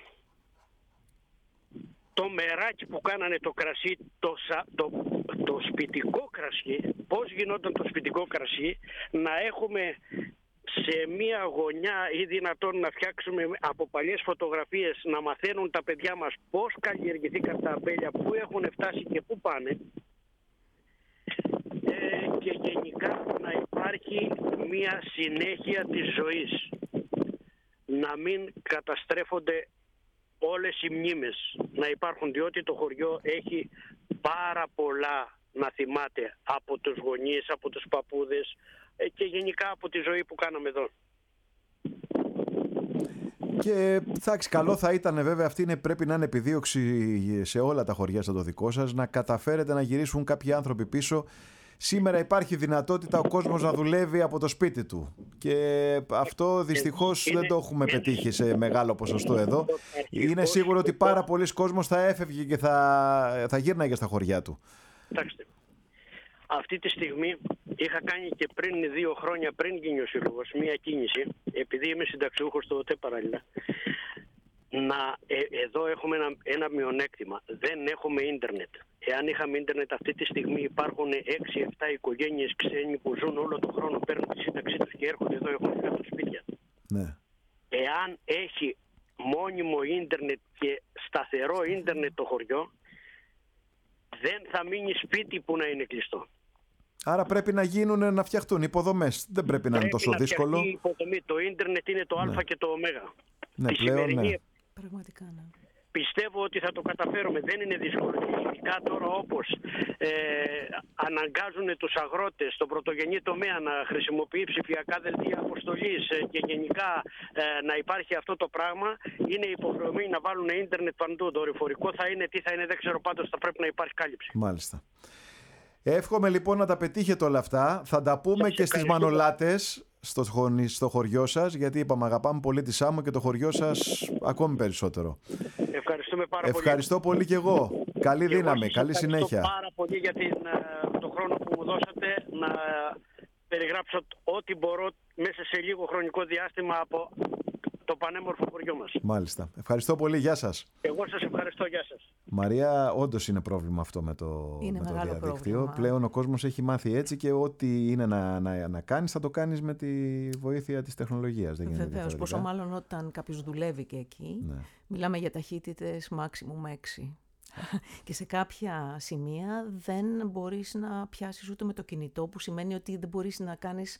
[SPEAKER 6] το μεράκι που κάνανε το κρασί, το, το, το σπιτικό κρασί, πώς γινόταν το σπιτικό κρασί, να έχουμε σε μία γωνιά ή δυνατόν να φτιάξουμε από παλιές φωτογραφίες, να μαθαίνουν τα παιδιά μας πώς καλλιεργηθήκαν τα αμπέλια, πού έχουν φτάσει και πού πάνε. Ε, και γενικά να υπάρχει μία συνέχεια της ζωής, να μην καταστρέφονται όλες οι μνήμες, να υπάρχουν, διότι το χωριό έχει πάρα πολλά να θυμάται από τους γονείς, από τους παππούδες και γενικά από τη ζωή που κάναμε εδώ.
[SPEAKER 1] Και εντάξει, καλό θα ήταν βέβαια, αυτή είναι, πρέπει να είναι επιδίωξη σε όλα τα χωριά σαν το δικό σας, να καταφέρετε να γυρίσουν κάποιοι άνθρωποι πίσω. Σήμερα υπάρχει δυνατότητα ο κόσμος να δουλεύει από το σπίτι του και αυτό δυστυχώς είναι, δεν το έχουμε είναι, πετύχει σε μεγάλο ποσοστό εδώ. Είναι σίγουρο ότι πάρα πολλοί κόσμος θα έφευγε και θα, θα γύρναγε στα χωριά του.
[SPEAKER 6] Κοιτάξτε, αυτή τη στιγμή είχα κάνει και πριν δύο χρόνια, πριν γίνει ο Σύλλογος, μία κίνηση, επειδή είμαι συνταξιούχος στο ΟΤΕ παράλληλα. Να, ε, εδώ έχουμε ένα, ένα μειονέκτημα. Δεν έχουμε ίντερνετ. Εάν είχαμε ίντερνετ, αυτή τη στιγμή υπάρχουν έξι εφτά οικογένειες ξένοι που ζουν όλο τον χρόνο, παίρνουν τη σύνταξή τους και έρχονται εδώ, έχουν κάτω σπίτια.
[SPEAKER 1] Ναι.
[SPEAKER 6] Εάν έχει μόνιμο ίντερνετ και σταθερό ίντερνετ το χωριό, δεν θα μείνει σπίτι που να είναι κλειστό.
[SPEAKER 1] Άρα πρέπει να γίνουν, να φτιαχτούν υποδομές. Δεν πρέπει να πρέπει είναι τόσο
[SPEAKER 6] να
[SPEAKER 1] δύσκολο.
[SPEAKER 6] Υποδομή. Το ίντερνετ είναι το ναι. Α και το Ω.
[SPEAKER 1] Ναι, πλέον, ναι.
[SPEAKER 3] Πραγματικά, ναι.
[SPEAKER 6] Πιστεύω ότι θα το καταφέρουμε. Δεν είναι δύσκολο. Ειδικά τώρα όπως ε, αναγκάζουν τους αγρότες στον πρωτογενή τομέα να χρησιμοποιεί ψηφιακά δελτία αποστολής ε, και γενικά ε, να υπάρχει αυτό το πράγμα, είναι υποχρεωμένοι να βάλουν ίντερνετ παντού. Το δορυφορικό θα είναι, τι θα είναι, δεν ξέρω, πάντως θα πρέπει να υπάρχει κάλυψη.
[SPEAKER 1] Μάλιστα. Εύχομαι λοιπόν να τα πετύχετε όλα αυτά. Θα τα πούμε και στις Μανολάτες, στο, στο χωριό σας, γιατί είπαμε αγαπάμε πολύ τη Σάμο και το χωριό σας ακόμη περισσότερο.
[SPEAKER 6] Ευχαριστούμε πάρα
[SPEAKER 1] Ευχαριστώ πολύ. Ευχαριστώ πολύ και εγώ. Καλή και δύναμη, εγώ καλή συνέχεια.
[SPEAKER 6] Ευχαριστώ πάρα πολύ για την, τον χρόνο που μου δώσατε να περιγράψω ό,τι μπορώ μέσα σε λίγο χρονικό διάστημα από το πανέμορφο χωριό μας.
[SPEAKER 1] Μάλιστα. Ευχαριστώ πολύ. Γεια σας.
[SPEAKER 6] Εγώ σας ευχαριστώ. Γεια σας.
[SPEAKER 1] Μαρία, όντως είναι πρόβλημα αυτό με το, με το διαδίκτυο. Πρόβλημα. Πλέον ο κόσμος έχει μάθει έτσι και ό,τι είναι να, να, να κάνεις θα το κάνεις με τη βοήθεια της τεχνολογίας.
[SPEAKER 3] Βεβαίως, πόσο μάλλον όταν κάποιος δουλεύει και εκεί. Ναι. Μιλάμε για ταχύτητες maximum έξι. Και σε κάποια σημεία δεν μπορείς να πιάσεις ούτε με το κινητό, που σημαίνει ότι δεν μπορείς να κάνεις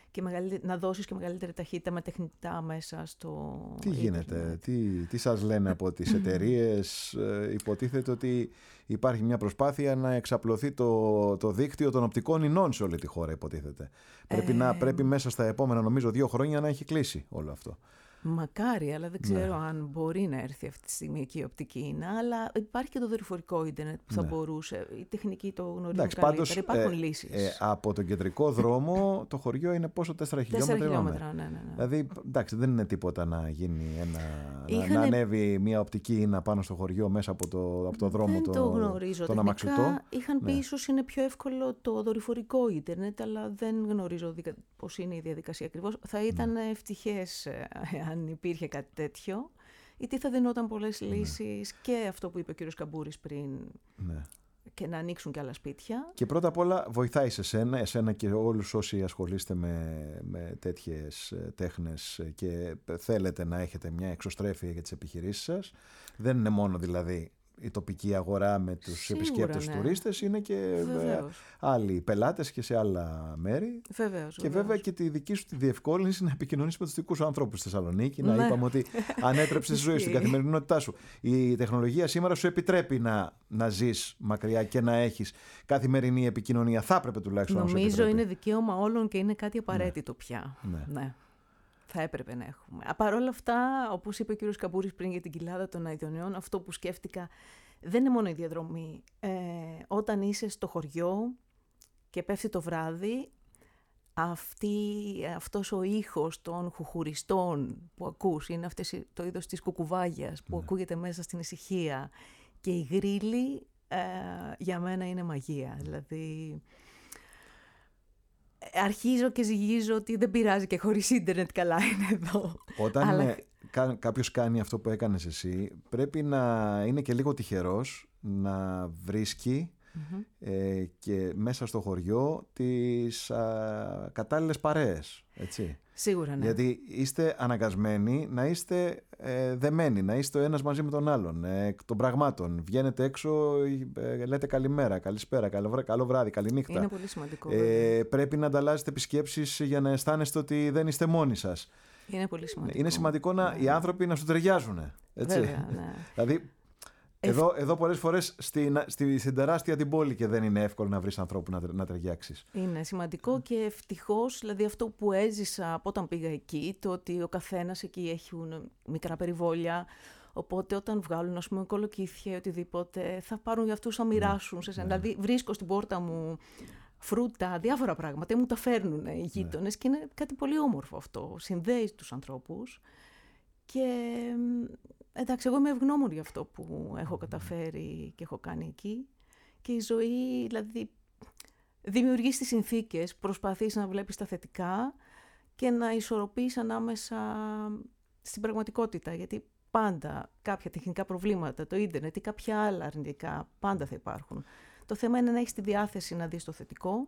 [SPEAKER 3] και μεγαλύτερη, να δώσεις και μεγαλύτερη ταχύτητα με τεχνητά μέσα στο
[SPEAKER 1] Τι γίνεται,
[SPEAKER 3] ίντερνετ.
[SPEAKER 1] τι, τι σας λένε από τις εταιρείες? ε, υποτίθεται ότι υπάρχει μια προσπάθεια να εξαπλωθεί το, το δίκτυο των οπτικών ινών σε όλη τη χώρα, υποτίθεται. Πρέπει,
[SPEAKER 3] Ε,
[SPEAKER 1] να, πρέπει μέσα στα επόμενα, νομίζω, δύο χρόνια να έχει κλείσει όλο αυτό.
[SPEAKER 3] Μακάρι, αλλά δεν ξέρω
[SPEAKER 1] Ναι.
[SPEAKER 3] αν μπορεί να έρθει αυτή τη στιγμή εκεί η οπτική ίνα, αλλά υπάρχει και το δορυφορικό ίντερνετ που θα
[SPEAKER 1] Ναι.
[SPEAKER 3] μπορούσε. Η τεχνική το γνωρίζουν
[SPEAKER 1] Εντάξει,
[SPEAKER 3] καλύτερα.
[SPEAKER 1] πάντως,
[SPEAKER 3] Υπάρχουν
[SPEAKER 1] ε,
[SPEAKER 3] λύσεις.
[SPEAKER 1] ε, από τον κεντρικό δρόμο το χωριό είναι πόσο, τέσσερα
[SPEAKER 3] Τέσσερα
[SPEAKER 1] χιλιόμετρα.
[SPEAKER 3] χιλιόμετρα, ναι, ναι, ναι.
[SPEAKER 1] Δηλαδή, εντάξει, δεν είναι τίποτα να γίνει ένα. να-
[SPEAKER 3] Είχανε-
[SPEAKER 1] να ανέβει μια οπτική ίνα πάνω στο χωριό μέσα από το, από το δρόμο
[SPEAKER 3] δεν
[SPEAKER 1] το,
[SPEAKER 3] το γνωρίζω.
[SPEAKER 1] τον αμαξιτό.
[SPEAKER 3] Τεχνικά είχαν πει
[SPEAKER 1] Ναι.
[SPEAKER 3] ίσως είναι πιο εύκολο το δορυφορικό ίντερνετ, αλλά δεν γνωρίζω δικα... πώς είναι η διαδικασία ακριβώς. Θα ήταν
[SPEAKER 1] Ναι.
[SPEAKER 3] ευτυχές ε, αν υπήρχε κάτι τέτοιο, γιατί θα δινόταν πολλές λύσεις και αυτό που είπε ο κύριος Καμπούρης πριν,
[SPEAKER 1] Ναι.
[SPEAKER 3] και να ανοίξουν και άλλα σπίτια.
[SPEAKER 1] Και πρώτα απ' όλα βοηθάει σε σένα, εσένα και όλους όσοι ασχολείστε με, με τέτοιες ε, τέχνες και θέλετε να έχετε μια εξωστρέφεια για τις επιχειρήσεις σας. Δεν είναι μόνο δηλαδή η τοπική αγορά με τους
[SPEAKER 3] Σίγουρα,
[SPEAKER 1] επισκέπτες
[SPEAKER 3] ναι.
[SPEAKER 1] τουρίστες, είναι και ε,
[SPEAKER 3] Βεβαίως.
[SPEAKER 1] άλλοι πελάτες και σε άλλα μέρη.
[SPEAKER 3] Βεβαίως,
[SPEAKER 1] Και
[SPEAKER 3] βεβαίως.
[SPEAKER 1] βέβαια και τη δική σου τη διευκόλυνση να επικοινωνείς με τους δικούς σου ανθρώπους στη Θεσσαλονίκη. Να
[SPEAKER 3] Ναι.
[SPEAKER 1] είπαμε ότι ανέτρεψες τη ζωή σου, την
[SPEAKER 3] Ισχύει.
[SPEAKER 1] καθημερινότητά σου. Η τεχνολογία σήμερα σου επιτρέπει να, να ζεις μακριά και να έχεις καθημερινή επικοινωνία. Θα έπρεπε τουλάχιστον να σου
[SPEAKER 3] Νομίζω
[SPEAKER 1] επιτρέπει.
[SPEAKER 3] είναι δικαίωμα όλων και είναι κάτι απαραίτητο πια.
[SPEAKER 1] Ναι.
[SPEAKER 3] Ναι. Θα έπρεπε να έχουμε. Παρ' όλα αυτά, όπως είπε ο κύριος Καμπούρης πριν για την κοιλάδα των Αηδονιών, αυτό που σκέφτηκα δεν είναι μόνο η διαδρομή. Ε, όταν είσαι στο χωριό και πέφτει το βράδυ, αυτή, αυτός ο ήχος των χουχουριστών που ακούς, είναι αυτές, οι- το είδος της κουκουβάγιας που
[SPEAKER 1] Ναι.
[SPEAKER 3] ακούγεται μέσα στην ησυχία, και η γρίλη ε, για μένα είναι μαγεία. Δηλαδή, αρχίζω και ζυγίζω ότι δεν πειράζει και χωρίς ίντερνετ καλά είναι εδώ.
[SPEAKER 1] Όταν
[SPEAKER 3] Αλλά-
[SPEAKER 1] ε, κα- κάποιος κάνει αυτό που έκανες εσύ, πρέπει να είναι και λίγο τυχερός να βρίσκει ε, και μέσα στο χωριό τις α, κατάλληλες παρέες, έτσι.
[SPEAKER 3] Σίγουρα, ναι.
[SPEAKER 1] Γιατί είστε αναγκασμένοι να είστε ε, δεμένοι, να είστε ο ένας μαζί με τον άλλον, ε, εκ των πραγμάτων. Βγαίνετε έξω, ε, λέτε καλημέρα, καλησπέρα, καλό, βρά- καλό βράδυ, καληνύχτα.
[SPEAKER 3] Είναι πολύ σημαντικό. βέβαια.
[SPEAKER 1] Ε, πρέπει να ανταλλάσσετε επισκέψεις για να αισθάνεστε ότι δεν είστε μόνοι σας.
[SPEAKER 3] Είναι πολύ σημαντικό.
[SPEAKER 1] Είναι σημαντικό να, οι άνθρωποι να σου ταιριάζουν. Έτσι.
[SPEAKER 3] Βέβαια, ναι.
[SPEAKER 1] Δηλαδή, εδώ, εδώ πολλές φορές στην, στη, στην τεράστια την πόλη και δεν είναι εύκολο να βρεις ανθρώπου να, τε- να ταιριάξεις.
[SPEAKER 3] Είναι σημαντικό και ευτυχώς, δηλαδή αυτό που έζησα από όταν πήγα εκεί, το ότι ο καθένας εκεί έχει μικρά περιβόλια, οπότε όταν βγάλουν, ας πούμε, κολοκύθια ή οτιδήποτε, θα πάρουν για αυτούς να μοιράσουν σε σένα. Δηλαδή βρίσκω στην πόρτα μου φρούτα, διάφορα πράγματα, μου τα φέρνουν οι γείτονες και είναι κάτι πολύ όμορφο αυτό. Συνδέει τους ανθρώπους και εντάξει, εγώ είμαι ευγνώμων για αυτό που έχω καταφέρει και έχω κάνει εκεί, και η ζωή, δηλαδή, δημιουργείς τις συνθήκες, προσπαθείς να βλέπεις τα θετικά και να ισορροπείς ανάμεσα στην πραγματικότητα, γιατί πάντα κάποια τεχνικά προβλήματα, το ίντερνετ ή κάποια άλλα αρνητικά, πάντα θα υπάρχουν. Το θέμα είναι να έχεις τη διάθεση να δεις το θετικό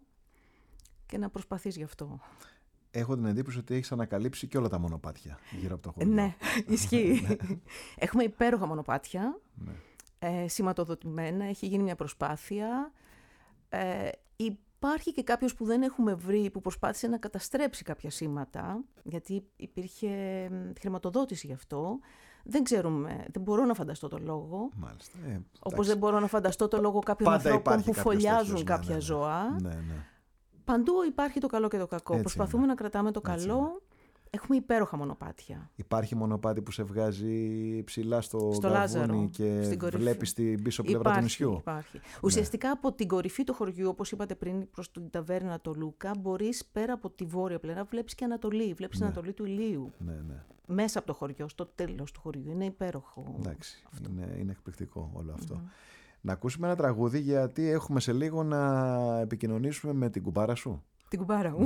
[SPEAKER 3] και να προσπαθείς γι' αυτό.
[SPEAKER 1] Έχω την εντύπωση ότι έχεις ανακαλύψει και όλα τα μονοπάτια γύρω από το χωριό.
[SPEAKER 3] Ναι, ισχύει. Έχουμε υπέροχα μονοπάτια,
[SPEAKER 1] Ναι.
[SPEAKER 3] ε, σηματοδοτημένα, έχει γίνει μια προσπάθεια. Ε, υπάρχει και κάποιος που δεν έχουμε βρει, που προσπάθησε να καταστρέψει κάποια σήματα, γιατί υπήρχε χρηματοδότηση γι' αυτό. Δεν ξέρουμε, δεν μπορώ να φανταστώ το λόγο.
[SPEAKER 1] Μάλιστα. Ε,
[SPEAKER 3] Όπως
[SPEAKER 1] εντάξει.
[SPEAKER 3] δεν μπορώ να φανταστώ το λόγο κάποιων
[SPEAKER 1] Πάντα
[SPEAKER 3] ανθρώπων
[SPEAKER 1] υπάρχει
[SPEAKER 3] που
[SPEAKER 1] κάποιος
[SPEAKER 3] φωλιάζουν
[SPEAKER 1] τέτοιος, ναι,
[SPEAKER 3] κάποια
[SPEAKER 1] ναι, ναι.
[SPEAKER 3] ζώα.
[SPEAKER 1] Ναι, ναι.
[SPEAKER 3] Παντού υπάρχει το καλό και το κακό.
[SPEAKER 1] Έτσι
[SPEAKER 3] Προσπαθούμε
[SPEAKER 1] είναι.
[SPEAKER 3] να κρατάμε το
[SPEAKER 1] Έτσι
[SPEAKER 3] καλό. Έχουμε υπέροχα μονοπάτια.
[SPEAKER 1] Υπάρχει μονοπάτι που σε βγάζει ψηλά στο,
[SPEAKER 3] Στο
[SPEAKER 1] γαβούνι
[SPEAKER 3] Λάζαρο,
[SPEAKER 1] και
[SPEAKER 3] στην κορυφή.
[SPEAKER 1] βλέπεις την πίσω πλευρά
[SPEAKER 3] Υπάρχει,
[SPEAKER 1] του νησιού.
[SPEAKER 3] υπάρχει. Ουσιαστικά από την κορυφή του χωριού, όπως είπατε πριν, προς την ταβέρνα το Λούκα, μπορείς πέρα από τη βόρεια πλευρά, βλέπεις και Ανατολή. Βλέπεις την Ανατολή του ηλίου.
[SPEAKER 1] Ναι, ναι.
[SPEAKER 3] Μέσα από το χωριό, στο τέλος του χωριού. Είναι υπέροχο.
[SPEAKER 1] Εντάξει, είναι, είναι εκπληκτικό όλο αυτό. Να ακούσουμε ένα τραγούδι, γιατί έχουμε σε λίγο να επικοινωνήσουμε με την κουμπάρα σου.
[SPEAKER 3] Την κουμπάρα μου.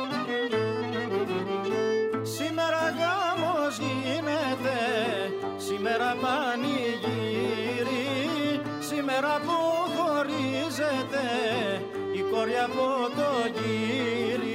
[SPEAKER 7] Σήμερα γάμος γίνεται, σήμερα πανηγύρι, σήμερα που χωρίζεται η κόρη από το γύρι.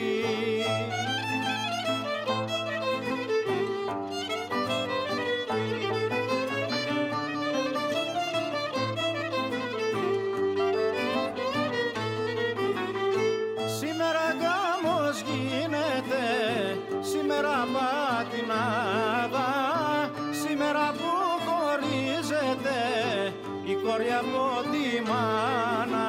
[SPEAKER 7] Σήμερα πατινάδα, σήμερα που χωρίζεται η κόρη από τη μάνα.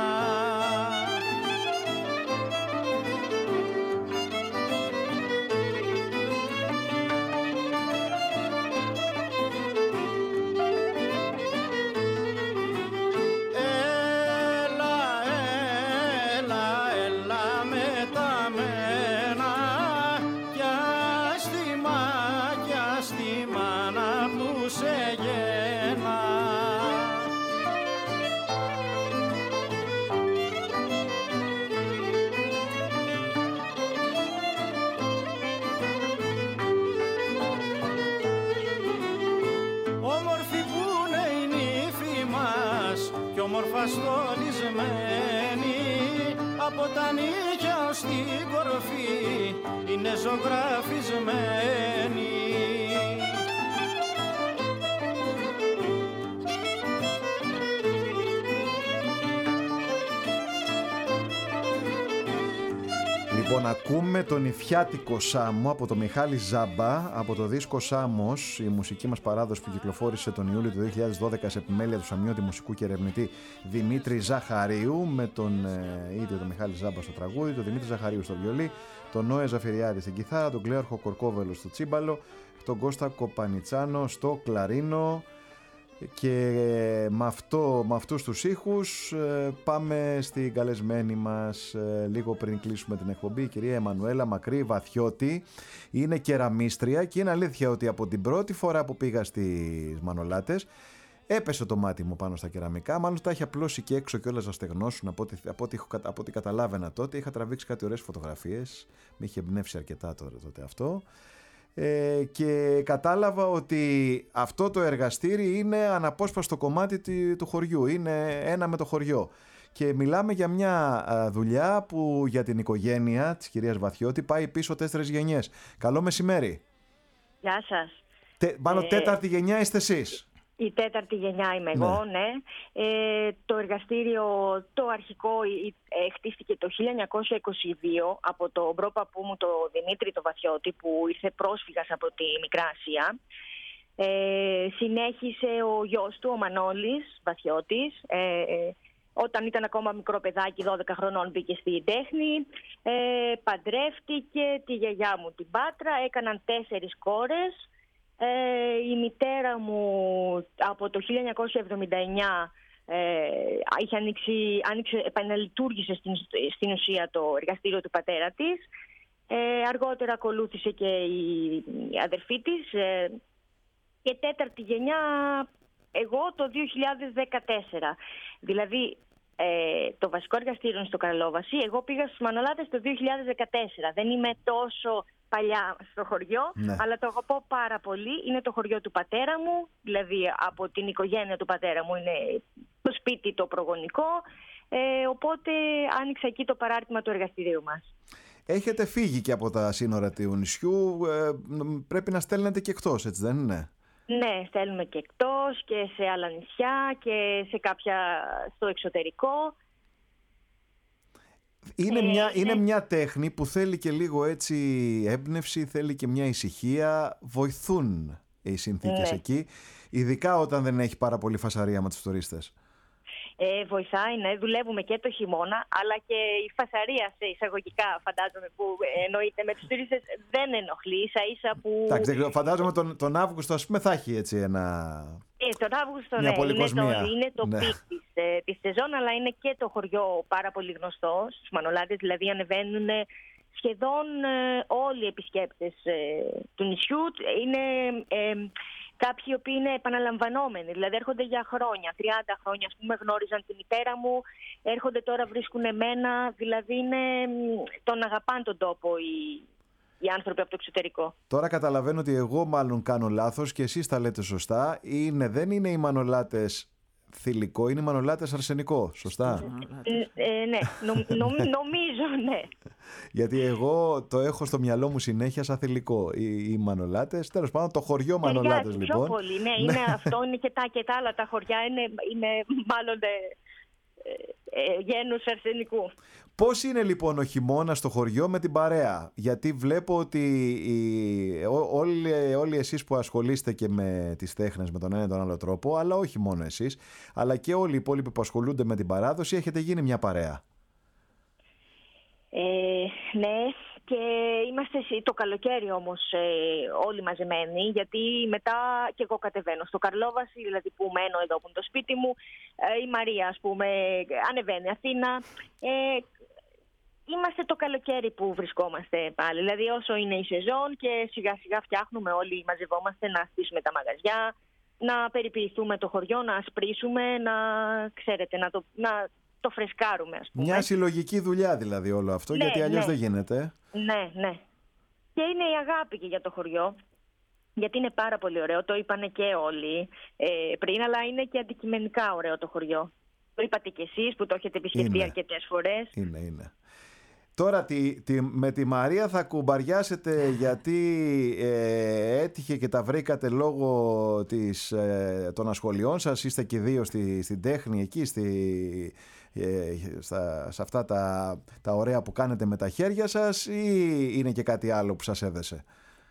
[SPEAKER 7] Όμορφα στολισμένη από τα νύχια ως την κορφή είναι ζωγραφισμένη.
[SPEAKER 1] Λοιπόν, ακούμε τον Ιφιάτικο Σάμο από το Μιχάλη Ζάμπα, από το δίσκο Σάμος, η μουσική μας παράδοση που κυκλοφόρησε τον Ιούλιο του δύο χιλιάδες δώδεκα σε επιμέλεια του Σαμιώτη μουσικού και ερευνητή Δημήτρη Ζαχαρίου, με τον ε, ίδιο τον Μιχάλη Ζάμπα στο τραγούδι, τον Δημήτρη Ζαχαρίου στο βιολί, τον Νόε Ζαφυριάδη στην κιθάρα, τον Κλέαρχο Κορκόβελο στο τσίμπαλο, τον Κώστα Κοπανιτσάνο στο κλαρίνο. Και με, αυτό, με αυτούς τους ήχους πάμε στην καλεσμένη μας λίγο πριν κλείσουμε την εκπομπή, η κυρία Εμμανουέλα Μακρύ Βαθιώτη. Είναι κεραμίστρια και είναι αλήθεια ότι από την πρώτη φορά που πήγα στις Μανολάτες έπεσε το μάτι μου πάνω στα κεραμικά. Μάλλον τα έχει απλώσει και έξω και όλα να στεγνώσουν από ό,τι, από, ό,τι, από ό,τι καταλάβαινα τότε. Είχα τραβήξει κάτι ωραίες φωτογραφίες, με είχε εμπνεύσει αρκετά τώρα, τότε αυτό. Ε, και κατάλαβα ότι αυτό το εργαστήρι είναι αναπόσπαστο κομμάτι του χωριού, είναι ένα με το χωριό και μιλάμε για μια δουλειά που για την οικογένεια της κυρίας Βαθιώτη πάει πίσω τέσσερις γενιές. Καλό μεσημέρι.
[SPEAKER 8] Γεια σας.
[SPEAKER 1] Τε, πάνω ε... τέταρτη γενιά είστε εσείς.
[SPEAKER 8] Η τέταρτη γενιά είμαι εγώ, ναι. ναι. Ε, το εργαστήριο, το αρχικό, ε, χτίστηκε το χίλια εννιακόσια είκοσι δύο από τον πρόπαππού μου, τον Δημήτρη το Βαθιώτη, που ήρθε πρόσφυγας από τη Μικρά Ασία. Ε, συνέχισε ο γιος του, ο Μανώλης Βαθιώτης. Ε, όταν ήταν ακόμα μικρό παιδάκι, δώδεκα χρονών, μπήκε στην τέχνη. Ε, παντρεύτηκε τη γιαγιά μου την Πάτρα, έκαναν τέσσερις κόρες. Ε, η μητέρα μου από το χίλια εννιακόσια εβδομήντα εννιά ε, είχε ανοίξει, άνοιξε, επαναλειτουργήσε στην, στην ουσία το εργαστήριο του πατέρα της. Ε, αργότερα ακολούθησε και η, η αδερφή της. Ε, και τέταρτη γενιά εγώ το δύο χιλιάδες δεκατέσσερα. Δηλαδή ε, το βασικό εργαστήριο είναι στο Καρλόβαση. Εγώ πήγα στους Μανολάτες το δύο χιλιάδες δεκατέσσερα. Δεν είμαι τόσο παλιά στο χωριό, ναι. αλλά το αγαπώ πάρα πολύ. Είναι το χωριό του πατέρα μου, δηλαδή από την οικογένεια του πατέρα μου είναι το σπίτι το προγονικό, ε, οπότε άνοιξα εκεί το παράρτημα του εργαστηρίου μας.
[SPEAKER 1] Έχετε φύγει και από τα σύνορα του νησιού, ε, πρέπει να στέλνετε και εκτός, έτσι δεν είναι?
[SPEAKER 8] Ναι, στέλνουμε και εκτός και σε άλλα νησιά και σε κάποια στο εξωτερικό.
[SPEAKER 1] Είναι,
[SPEAKER 8] ε,
[SPEAKER 1] μια,
[SPEAKER 8] ναι.
[SPEAKER 1] είναι μια τέχνη που θέλει και λίγο έτσι έμπνευση, θέλει και μια ησυχία. Βοηθούν οι συνθήκες ναι. εκεί, ειδικά όταν δεν έχει πάρα πολύ φασαρία με τους τουρίστες.
[SPEAKER 8] Ε, βοηθάει, ναι, δουλεύουμε και το χειμώνα, αλλά και η φασαρία σε εισαγωγικά, φαντάζομαι, που εννοείται με τους τουρίστες δεν ενοχλεί, ίσα ίσα που...
[SPEAKER 1] Εντάξει, φαντάζομαι τον, τον Αύγουστο, ας πούμε, θα έχει έτσι ένα...
[SPEAKER 8] Ε, τον Αύγουστο,
[SPEAKER 1] μια
[SPEAKER 8] ναι,
[SPEAKER 1] πολυκοσμία.
[SPEAKER 8] είναι το, είναι το
[SPEAKER 1] ναι.
[SPEAKER 8] πικ της, ε, της σεζόν, αλλά είναι και το χωριό πάρα πολύ γνωστό στους Μανολάτες, δηλαδή ανεβαίνουν σχεδόν ε, όλοι οι επισκέπτες ε, του νησιού. Είναι... Ε, Κάποιοι οι οποίοι είναι επαναλαμβανόμενοι, δηλαδή έρχονται για χρόνια, τριάντα χρόνια, ας πούμε, γνώριζαν τη μητέρα μου, έρχονται τώρα, βρίσκουν εμένα, δηλαδή είναι, τον αγαπάν τον τόπο οι, οι άνθρωποι από το εξωτερικό.
[SPEAKER 1] Τώρα καταλαβαίνω ότι εγώ μάλλον κάνω λάθος και εσείς τα λέτε σωστά. Είναι, δεν είναι οι μανολάτες θηλυκό, είναι οι μανολάτες αρσενικό. Σωστά.
[SPEAKER 8] Ε, ε, ναι, νο, νο, νομίζω ναι.
[SPEAKER 1] Γιατί εγώ το έχω στο μυαλό μου συνέχεια σαν θηλυκό. Οι, οι μανολάτες, τέλος πάντων το χωριό μανολάτες λοιπόν.
[SPEAKER 8] Πιο πολύ, ναι, είναι αυτό, είναι και τα, και τα άλλα τα χωριά, είναι, είναι μάλλον ε, ε, γένους αρσενικού.
[SPEAKER 1] Πώς είναι λοιπόν ο χειμώνας στο χωριό με την παρέα? Γιατί βλέπω ότι οι, ό, όλοι, όλοι εσείς που ασχολείστε και με τις τέχνες με τον ένα ή τον άλλο τρόπο, αλλά όχι μόνο εσείς, αλλά και όλοι οι υπόλοιποι που ασχολούνται με την παράδοση, έχετε γίνει μια παρέα.
[SPEAKER 8] Ε, ναι, και είμαστε το καλοκαίρι όμως ε, όλοι μαζεμένοι, γιατί μετά και εγώ κατεβαίνω στο Καρλόβαση, δηλαδή που μένω εδώ που είναι το σπίτι μου, ε, η Μαρία ας πούμε ανεβαίνει Αθήνα. Ε, είμαστε το καλοκαίρι που βρισκόμαστε πάλι, δηλαδή όσο είναι η σεζόν και σιγά σιγά φτιάχνουμε όλοι, μαζευόμαστε να στήσουμε τα μαγαζιά, να περιποιηθούμε το χωριό, να ασπρίσουμε, να ξέρετε, να το... Να, το φρεσκάρουμε, ας πούμε.
[SPEAKER 1] Μια συλλογική δουλειά δηλαδή όλο αυτό, ναι, γιατί αλλιώς ναι. δεν γίνεται.
[SPEAKER 8] Ναι, ναι. Και είναι η αγάπη και για το χωριό, γιατί είναι πάρα πολύ ωραίο, το είπανε και όλοι ε, πριν, αλλά είναι και αντικειμενικά ωραίο το χωριό. Το είπατε και εσείς που το έχετε επισκεφτεί αρκετές φορές.
[SPEAKER 1] Είναι, είναι. Τώρα τη, τη, με τη Μαρία θα κουμπαριάσετε γιατί ε, έτυχε και τα βρήκατε λόγω της, ε, των ασχολιών σας. Είστε και δύο στη, στην τέχνη εκεί, στη, ε, στα, σε αυτά τα, τα ωραία που κάνετε με τα χέρια σας, ή είναι και κάτι άλλο που σας έδεσε?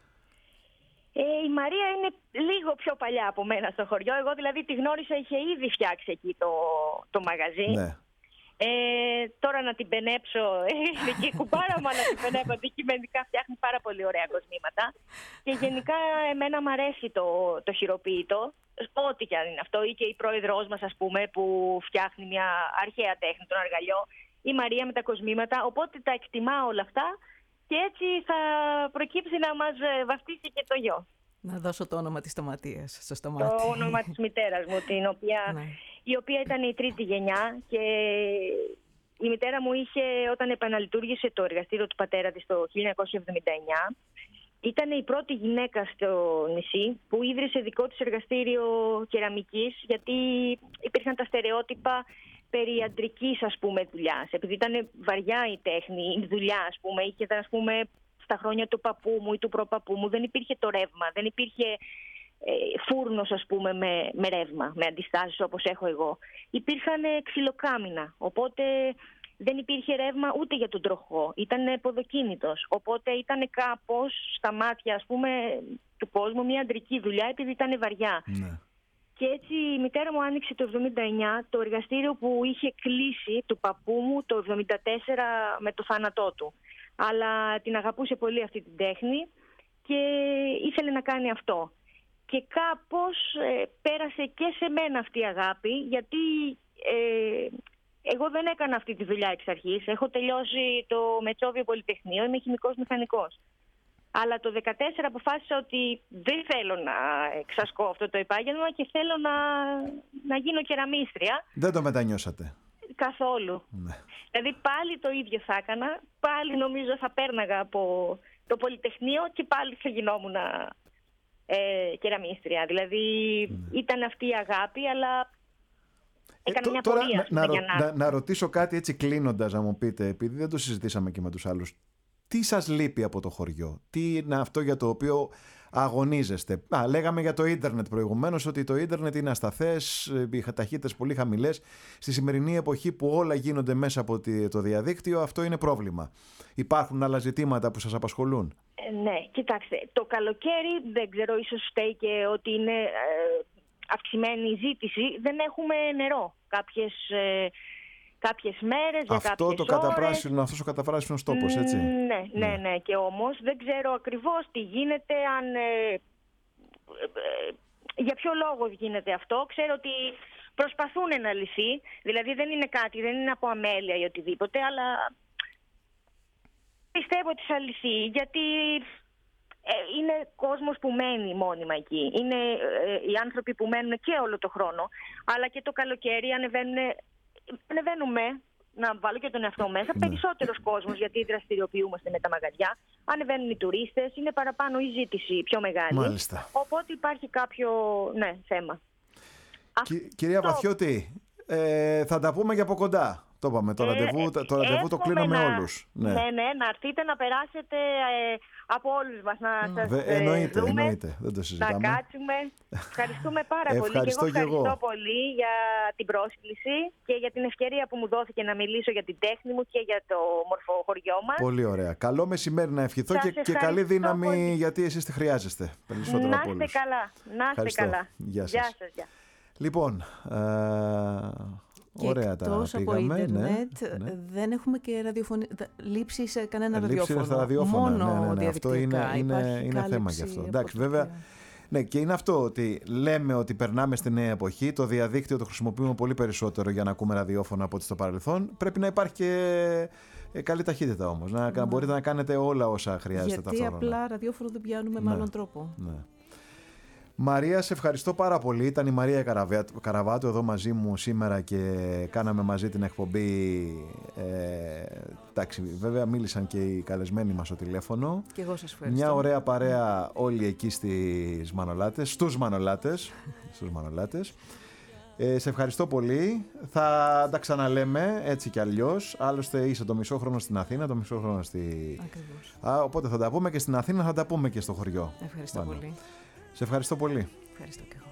[SPEAKER 8] Ε, η Μαρία είναι λίγο πιο παλιά από μένα στο χωριό. Εγώ δηλαδή τη γνώρισα, είχε ήδη φτιάξει εκεί το, το μαγαζί.
[SPEAKER 1] Ναι.
[SPEAKER 8] Ε, τώρα να την πενέψω, είναι και η κουμπάρα μου, αλλά την πενέπω αντικειμενικά, φτιάχνει πάρα πολύ ωραία κοσμήματα. Και γενικά εμένα μου αρέσει το, το χειροποίητο, ό,τι και αν είναι αυτό, ή και η πρόεδρός μας ας πούμε που φτιάχνει μια αρχαία τέχνη, τον αργαλιό, η Μαρία με τα κοσμήματα, οπότε τα εκτιμά όλα αυτά και έτσι θα προκύψει να μας βαφτίσει και το γιο.
[SPEAKER 3] Να δώσω το όνομα της Σταματίας στο Σταμάτη.
[SPEAKER 8] Το όνομα της μητέρας μου, την οποία, ναι. η οποία ήταν η τρίτη γενιά και η μητέρα μου είχε, όταν επαναλειτουργήσε το εργαστήριο του πατέρα της το χίλια εννιακόσια εβδομήντα εννιά, ήταν η πρώτη γυναίκα στο νησί που ίδρυσε δικό της εργαστήριο κεραμικής, γιατί υπήρχαν τα στερεότυπα περί αντρικής ας πούμε δουλειάς. Επειδή ήταν βαριά η τέχνη, η δουλειά ας πούμε, είχε ας πούμε στα χρόνια του παππού μου ή του προπαππού μου δεν υπήρχε το ρεύμα, δεν υπήρχε ε, φούρνος ας πούμε με, με ρεύμα, με αντιστάσεις όπως έχω εγώ. Υπήρχαν ε, ξυλοκάμινα, οπότε δεν υπήρχε ρεύμα ούτε για τον τροχό, ήταν ποδοκίνητος. Οπότε ήταν κάπως στα μάτια ας πούμε του κόσμου μια αντρική δουλειά επειδή ήταν βαριά.
[SPEAKER 1] Ναι.
[SPEAKER 8] Και έτσι η μητέρα μου άνοιξε το εβδομήντα εννιά το εργαστήριο που είχε κλείσει του παππού μου το εβδομήντα τέσσερα με το θάνατό του. Αλλά την αγαπούσε πολύ αυτή την τέχνη και ήθελε να κάνει αυτό. Και κάπως ε, πέρασε και σε μένα αυτή η αγάπη, γιατί ε, εγώ δεν έκανα αυτή τη δουλειά εξ αρχής. Έχω τελειώσει το Μετσόβιο Πολυτεχνείο, είμαι χημικός μηχανικός. Αλλά το δύο χιλιάδες δεκατέσσερα αποφάσισα ότι δεν θέλω να εξασκώ αυτό το επάγγελμα και θέλω να, να γίνω κεραμίστρια.
[SPEAKER 1] Δεν το μετανιώσατε?
[SPEAKER 8] Καθόλου.
[SPEAKER 1] Ναι.
[SPEAKER 8] Δηλαδή πάλι το ίδιο θα έκανα, πάλι νομίζω θα πέρναγα από το Πολυτεχνείο και πάλι θα γινόμουν ε, κεραμίστρια. Δηλαδή ναι. ήταν αυτή η αγάπη, αλλά έκανα ε, μια
[SPEAKER 1] τώρα,
[SPEAKER 8] πορεία.
[SPEAKER 1] Να,
[SPEAKER 8] πούμε,
[SPEAKER 1] να, να, να ρωτήσω κάτι έτσι κλείνοντας, να μου πείτε, επειδή δεν το συζητήσαμε και με τους άλλους. Τι σας λείπει από το χωριό? Τι είναι αυτό για το οποίο αγωνίζεστε? Α, λέγαμε για το ίντερνετ προηγουμένως, ότι το ίντερνετ είναι ασταθές, οι ταχύτητες πολύ χαμηλές. Στη σημερινή εποχή που όλα γίνονται μέσα από το διαδίκτυο, αυτό είναι πρόβλημα. Υπάρχουν άλλα ζητήματα που σας απασχολούν?
[SPEAKER 8] Ε, ναι, κοιτάξτε, το καλοκαίρι δεν ξέρω, ίσως φταίει και ότι είναι ε, αυξημένη η ζήτηση. Δεν έχουμε νερό κάποιες... Ε, Κάποιες μέρες, για
[SPEAKER 1] αυτό
[SPEAKER 8] κάποιες
[SPEAKER 1] το
[SPEAKER 8] ώρες.
[SPEAKER 1] Καταπράσινο, αυτός ο καταπράσινος τόπος, έτσι.
[SPEAKER 8] Ναι, ναι, ναι, ναι. Και όμως δεν ξέρω ακριβώς τι γίνεται, αν, ε, ε, ε, για ποιο λόγο γίνεται αυτό. Ξέρω ότι προσπαθούν να λυθεί, δηλαδή δεν είναι κάτι, δεν είναι από αμέλεια ή οτιδήποτε, αλλά πιστεύω ότι θα λυθεί, γιατί ε, είναι κόσμος που μένει μόνιμα εκεί. Είναι ε, οι άνθρωποι που μένουν και όλο το χρόνο, αλλά και το καλοκαίρι ανεβαίνουν... Ανεβαίνουμε να βάλω και τον εαυτό μέσα,
[SPEAKER 1] Ναι.
[SPEAKER 8] περισσότερος κόσμος, γιατί δραστηριοποιούμαστε με τα μαγαζιά. Ανεβαίνουν οι τουρίστες, είναι παραπάνω η ζήτηση πιο μεγάλη.
[SPEAKER 1] Μάλιστα.
[SPEAKER 8] Οπότε υπάρχει κάποιο ναι, θέμα.
[SPEAKER 1] Κι, κυρία
[SPEAKER 8] Αυτό-
[SPEAKER 1] Βαθιώτη, ε, θα τα πούμε και από κοντά. Το είπαμε, το
[SPEAKER 8] Ε,
[SPEAKER 1] ραντεβού, το, το, ραντεβού το
[SPEAKER 8] εύχομαι
[SPEAKER 1] κλείνω με
[SPEAKER 8] να-
[SPEAKER 1] όλους.
[SPEAKER 8] Ναι. ναι, να έρθετε να περάσετε ε, από όλους μας, να σας
[SPEAKER 1] Βε-
[SPEAKER 8] ε,
[SPEAKER 1] εννοείται,
[SPEAKER 8] δούμε,
[SPEAKER 1] εννοείται, δεν το
[SPEAKER 8] να
[SPEAKER 1] συζητάμε.
[SPEAKER 8] κάτσουμε. Ευχαριστούμε πάρα πολύ.
[SPEAKER 1] Ευχαριστώ
[SPEAKER 8] και
[SPEAKER 1] κι
[SPEAKER 8] εγώ
[SPEAKER 1] εγώ.
[SPEAKER 8] ευχαριστώ πολύ για την πρόσκληση και για την ευκαιρία που μου δόθηκε να μιλήσω για την τέχνη μου και για το μορφό χωριό μας.
[SPEAKER 1] Πολύ ωραία. Καλό μεσημέρι να ευχηθώ
[SPEAKER 8] Σας
[SPEAKER 1] και, και
[SPEAKER 8] ευχαριστώ
[SPEAKER 1] καλή δύναμη
[SPEAKER 8] πολύ.
[SPEAKER 1] γιατί εσείς τη χρειάζεστε. Περισσότερο
[SPEAKER 8] Να
[SPEAKER 1] από
[SPEAKER 8] είστε
[SPEAKER 1] όλους.
[SPEAKER 8] καλά. Να είστε
[SPEAKER 1] Ευχαριστώ.
[SPEAKER 8] καλά.
[SPEAKER 1] Γεια σας.
[SPEAKER 8] Γεια σας, γεια.
[SPEAKER 1] Λοιπόν, ε,
[SPEAKER 3] Και
[SPEAKER 1] ωραία τα
[SPEAKER 3] εκτός από
[SPEAKER 1] πήγαμε.
[SPEAKER 3] ίντερνετ,
[SPEAKER 1] ναι, ναι.
[SPEAKER 3] δεν έχουμε και ραδιοφωνία. Λήψη σε κανένα
[SPEAKER 1] Λήψη
[SPEAKER 3] ραδιόφωνο.
[SPEAKER 1] στα ραδιόφωνα.
[SPEAKER 3] Μόνο
[SPEAKER 1] ναι, ναι, ναι. Αυτό είναι,
[SPEAKER 3] διαδικτυακά.
[SPEAKER 1] είναι,
[SPEAKER 3] Υπάρχει
[SPEAKER 1] είναι θέμα
[SPEAKER 3] κάλυψη
[SPEAKER 1] γι' αυτό.
[SPEAKER 3] από
[SPEAKER 1] Εντάξει,
[SPEAKER 3] τα
[SPEAKER 1] βέβαια.
[SPEAKER 3] χαρτιά.
[SPEAKER 1] Ναι, και είναι αυτό ότι λέμε ότι περνάμε στη νέα εποχή. Το διαδίκτυο το χρησιμοποιούμε πολύ περισσότερο για να ακούμε ραδιόφωνο από ό,τι στο παρελθόν. Πρέπει να υπάρχει και ε, καλή ταχύτητα όμως. Να, να μπορείτε να κάνετε όλα όσα χρειάζεται
[SPEAKER 3] Γιατί
[SPEAKER 1] ταυτόχρονα.
[SPEAKER 3] απλά ραδιόφωνο δεν πιάνουμε με
[SPEAKER 1] Ναι.
[SPEAKER 3] άλλον τρόπο.
[SPEAKER 1] Ναι. Μαρία, σε ευχαριστώ πάρα πολύ. Ήταν η Μαρία Καραβα- Καραβάτου εδώ μαζί μου σήμερα και κάναμε μαζί την εκπομπή. Ε, εντάξει, βέβαια μίλησαν και οι καλεσμένοι μας στο τηλέφωνο.
[SPEAKER 3] Και εγώ σας ευχαριστώ.
[SPEAKER 1] Μια ωραία παρέα όλοι εκεί στις Μανολάτες, στους Μανολάτες. στους Μανολάτες. Ε, σε ευχαριστώ πολύ. Θα τα ξαναλέμε έτσι κι αλλιώς. Άλλωστε είσαι το μισό χρόνο στην Αθήνα, το μισό χρόνο στη...
[SPEAKER 3] Ακριβώς.
[SPEAKER 1] Α, οπότε θα τα πούμε και στην Αθήνα, θα τα πούμε και στο χωριό.
[SPEAKER 3] Ευχαριστώ
[SPEAKER 1] Πάνω.
[SPEAKER 3] πολύ.
[SPEAKER 1] Σε ευχαριστώ πολύ.
[SPEAKER 3] Ευχαριστώ και εγώ.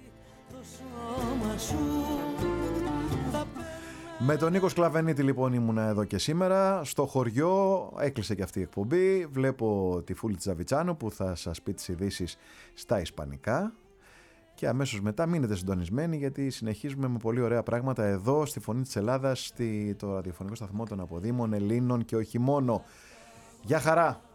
[SPEAKER 1] Με τον Νίκο Σκλαβενίτη λοιπόν ήμουνα εδώ και σήμερα. Στο χωριό έκλεισε και αυτή η εκπομπή. Βλέπω τη Φούλη Τζαβιτσάνου που θα σας πει τις ειδήσεις στα ισπανικά. Και αμέσως μετά μείνετε συντονισμένοι γιατί συνεχίζουμε με πολύ ωραία πράγματα εδώ στη Φωνή της Ελλάδας, στη, το ραδιοφωνικό σταθμό των Αποδήμων Ελλήνων και όχι μόνο. Γεια χαρά!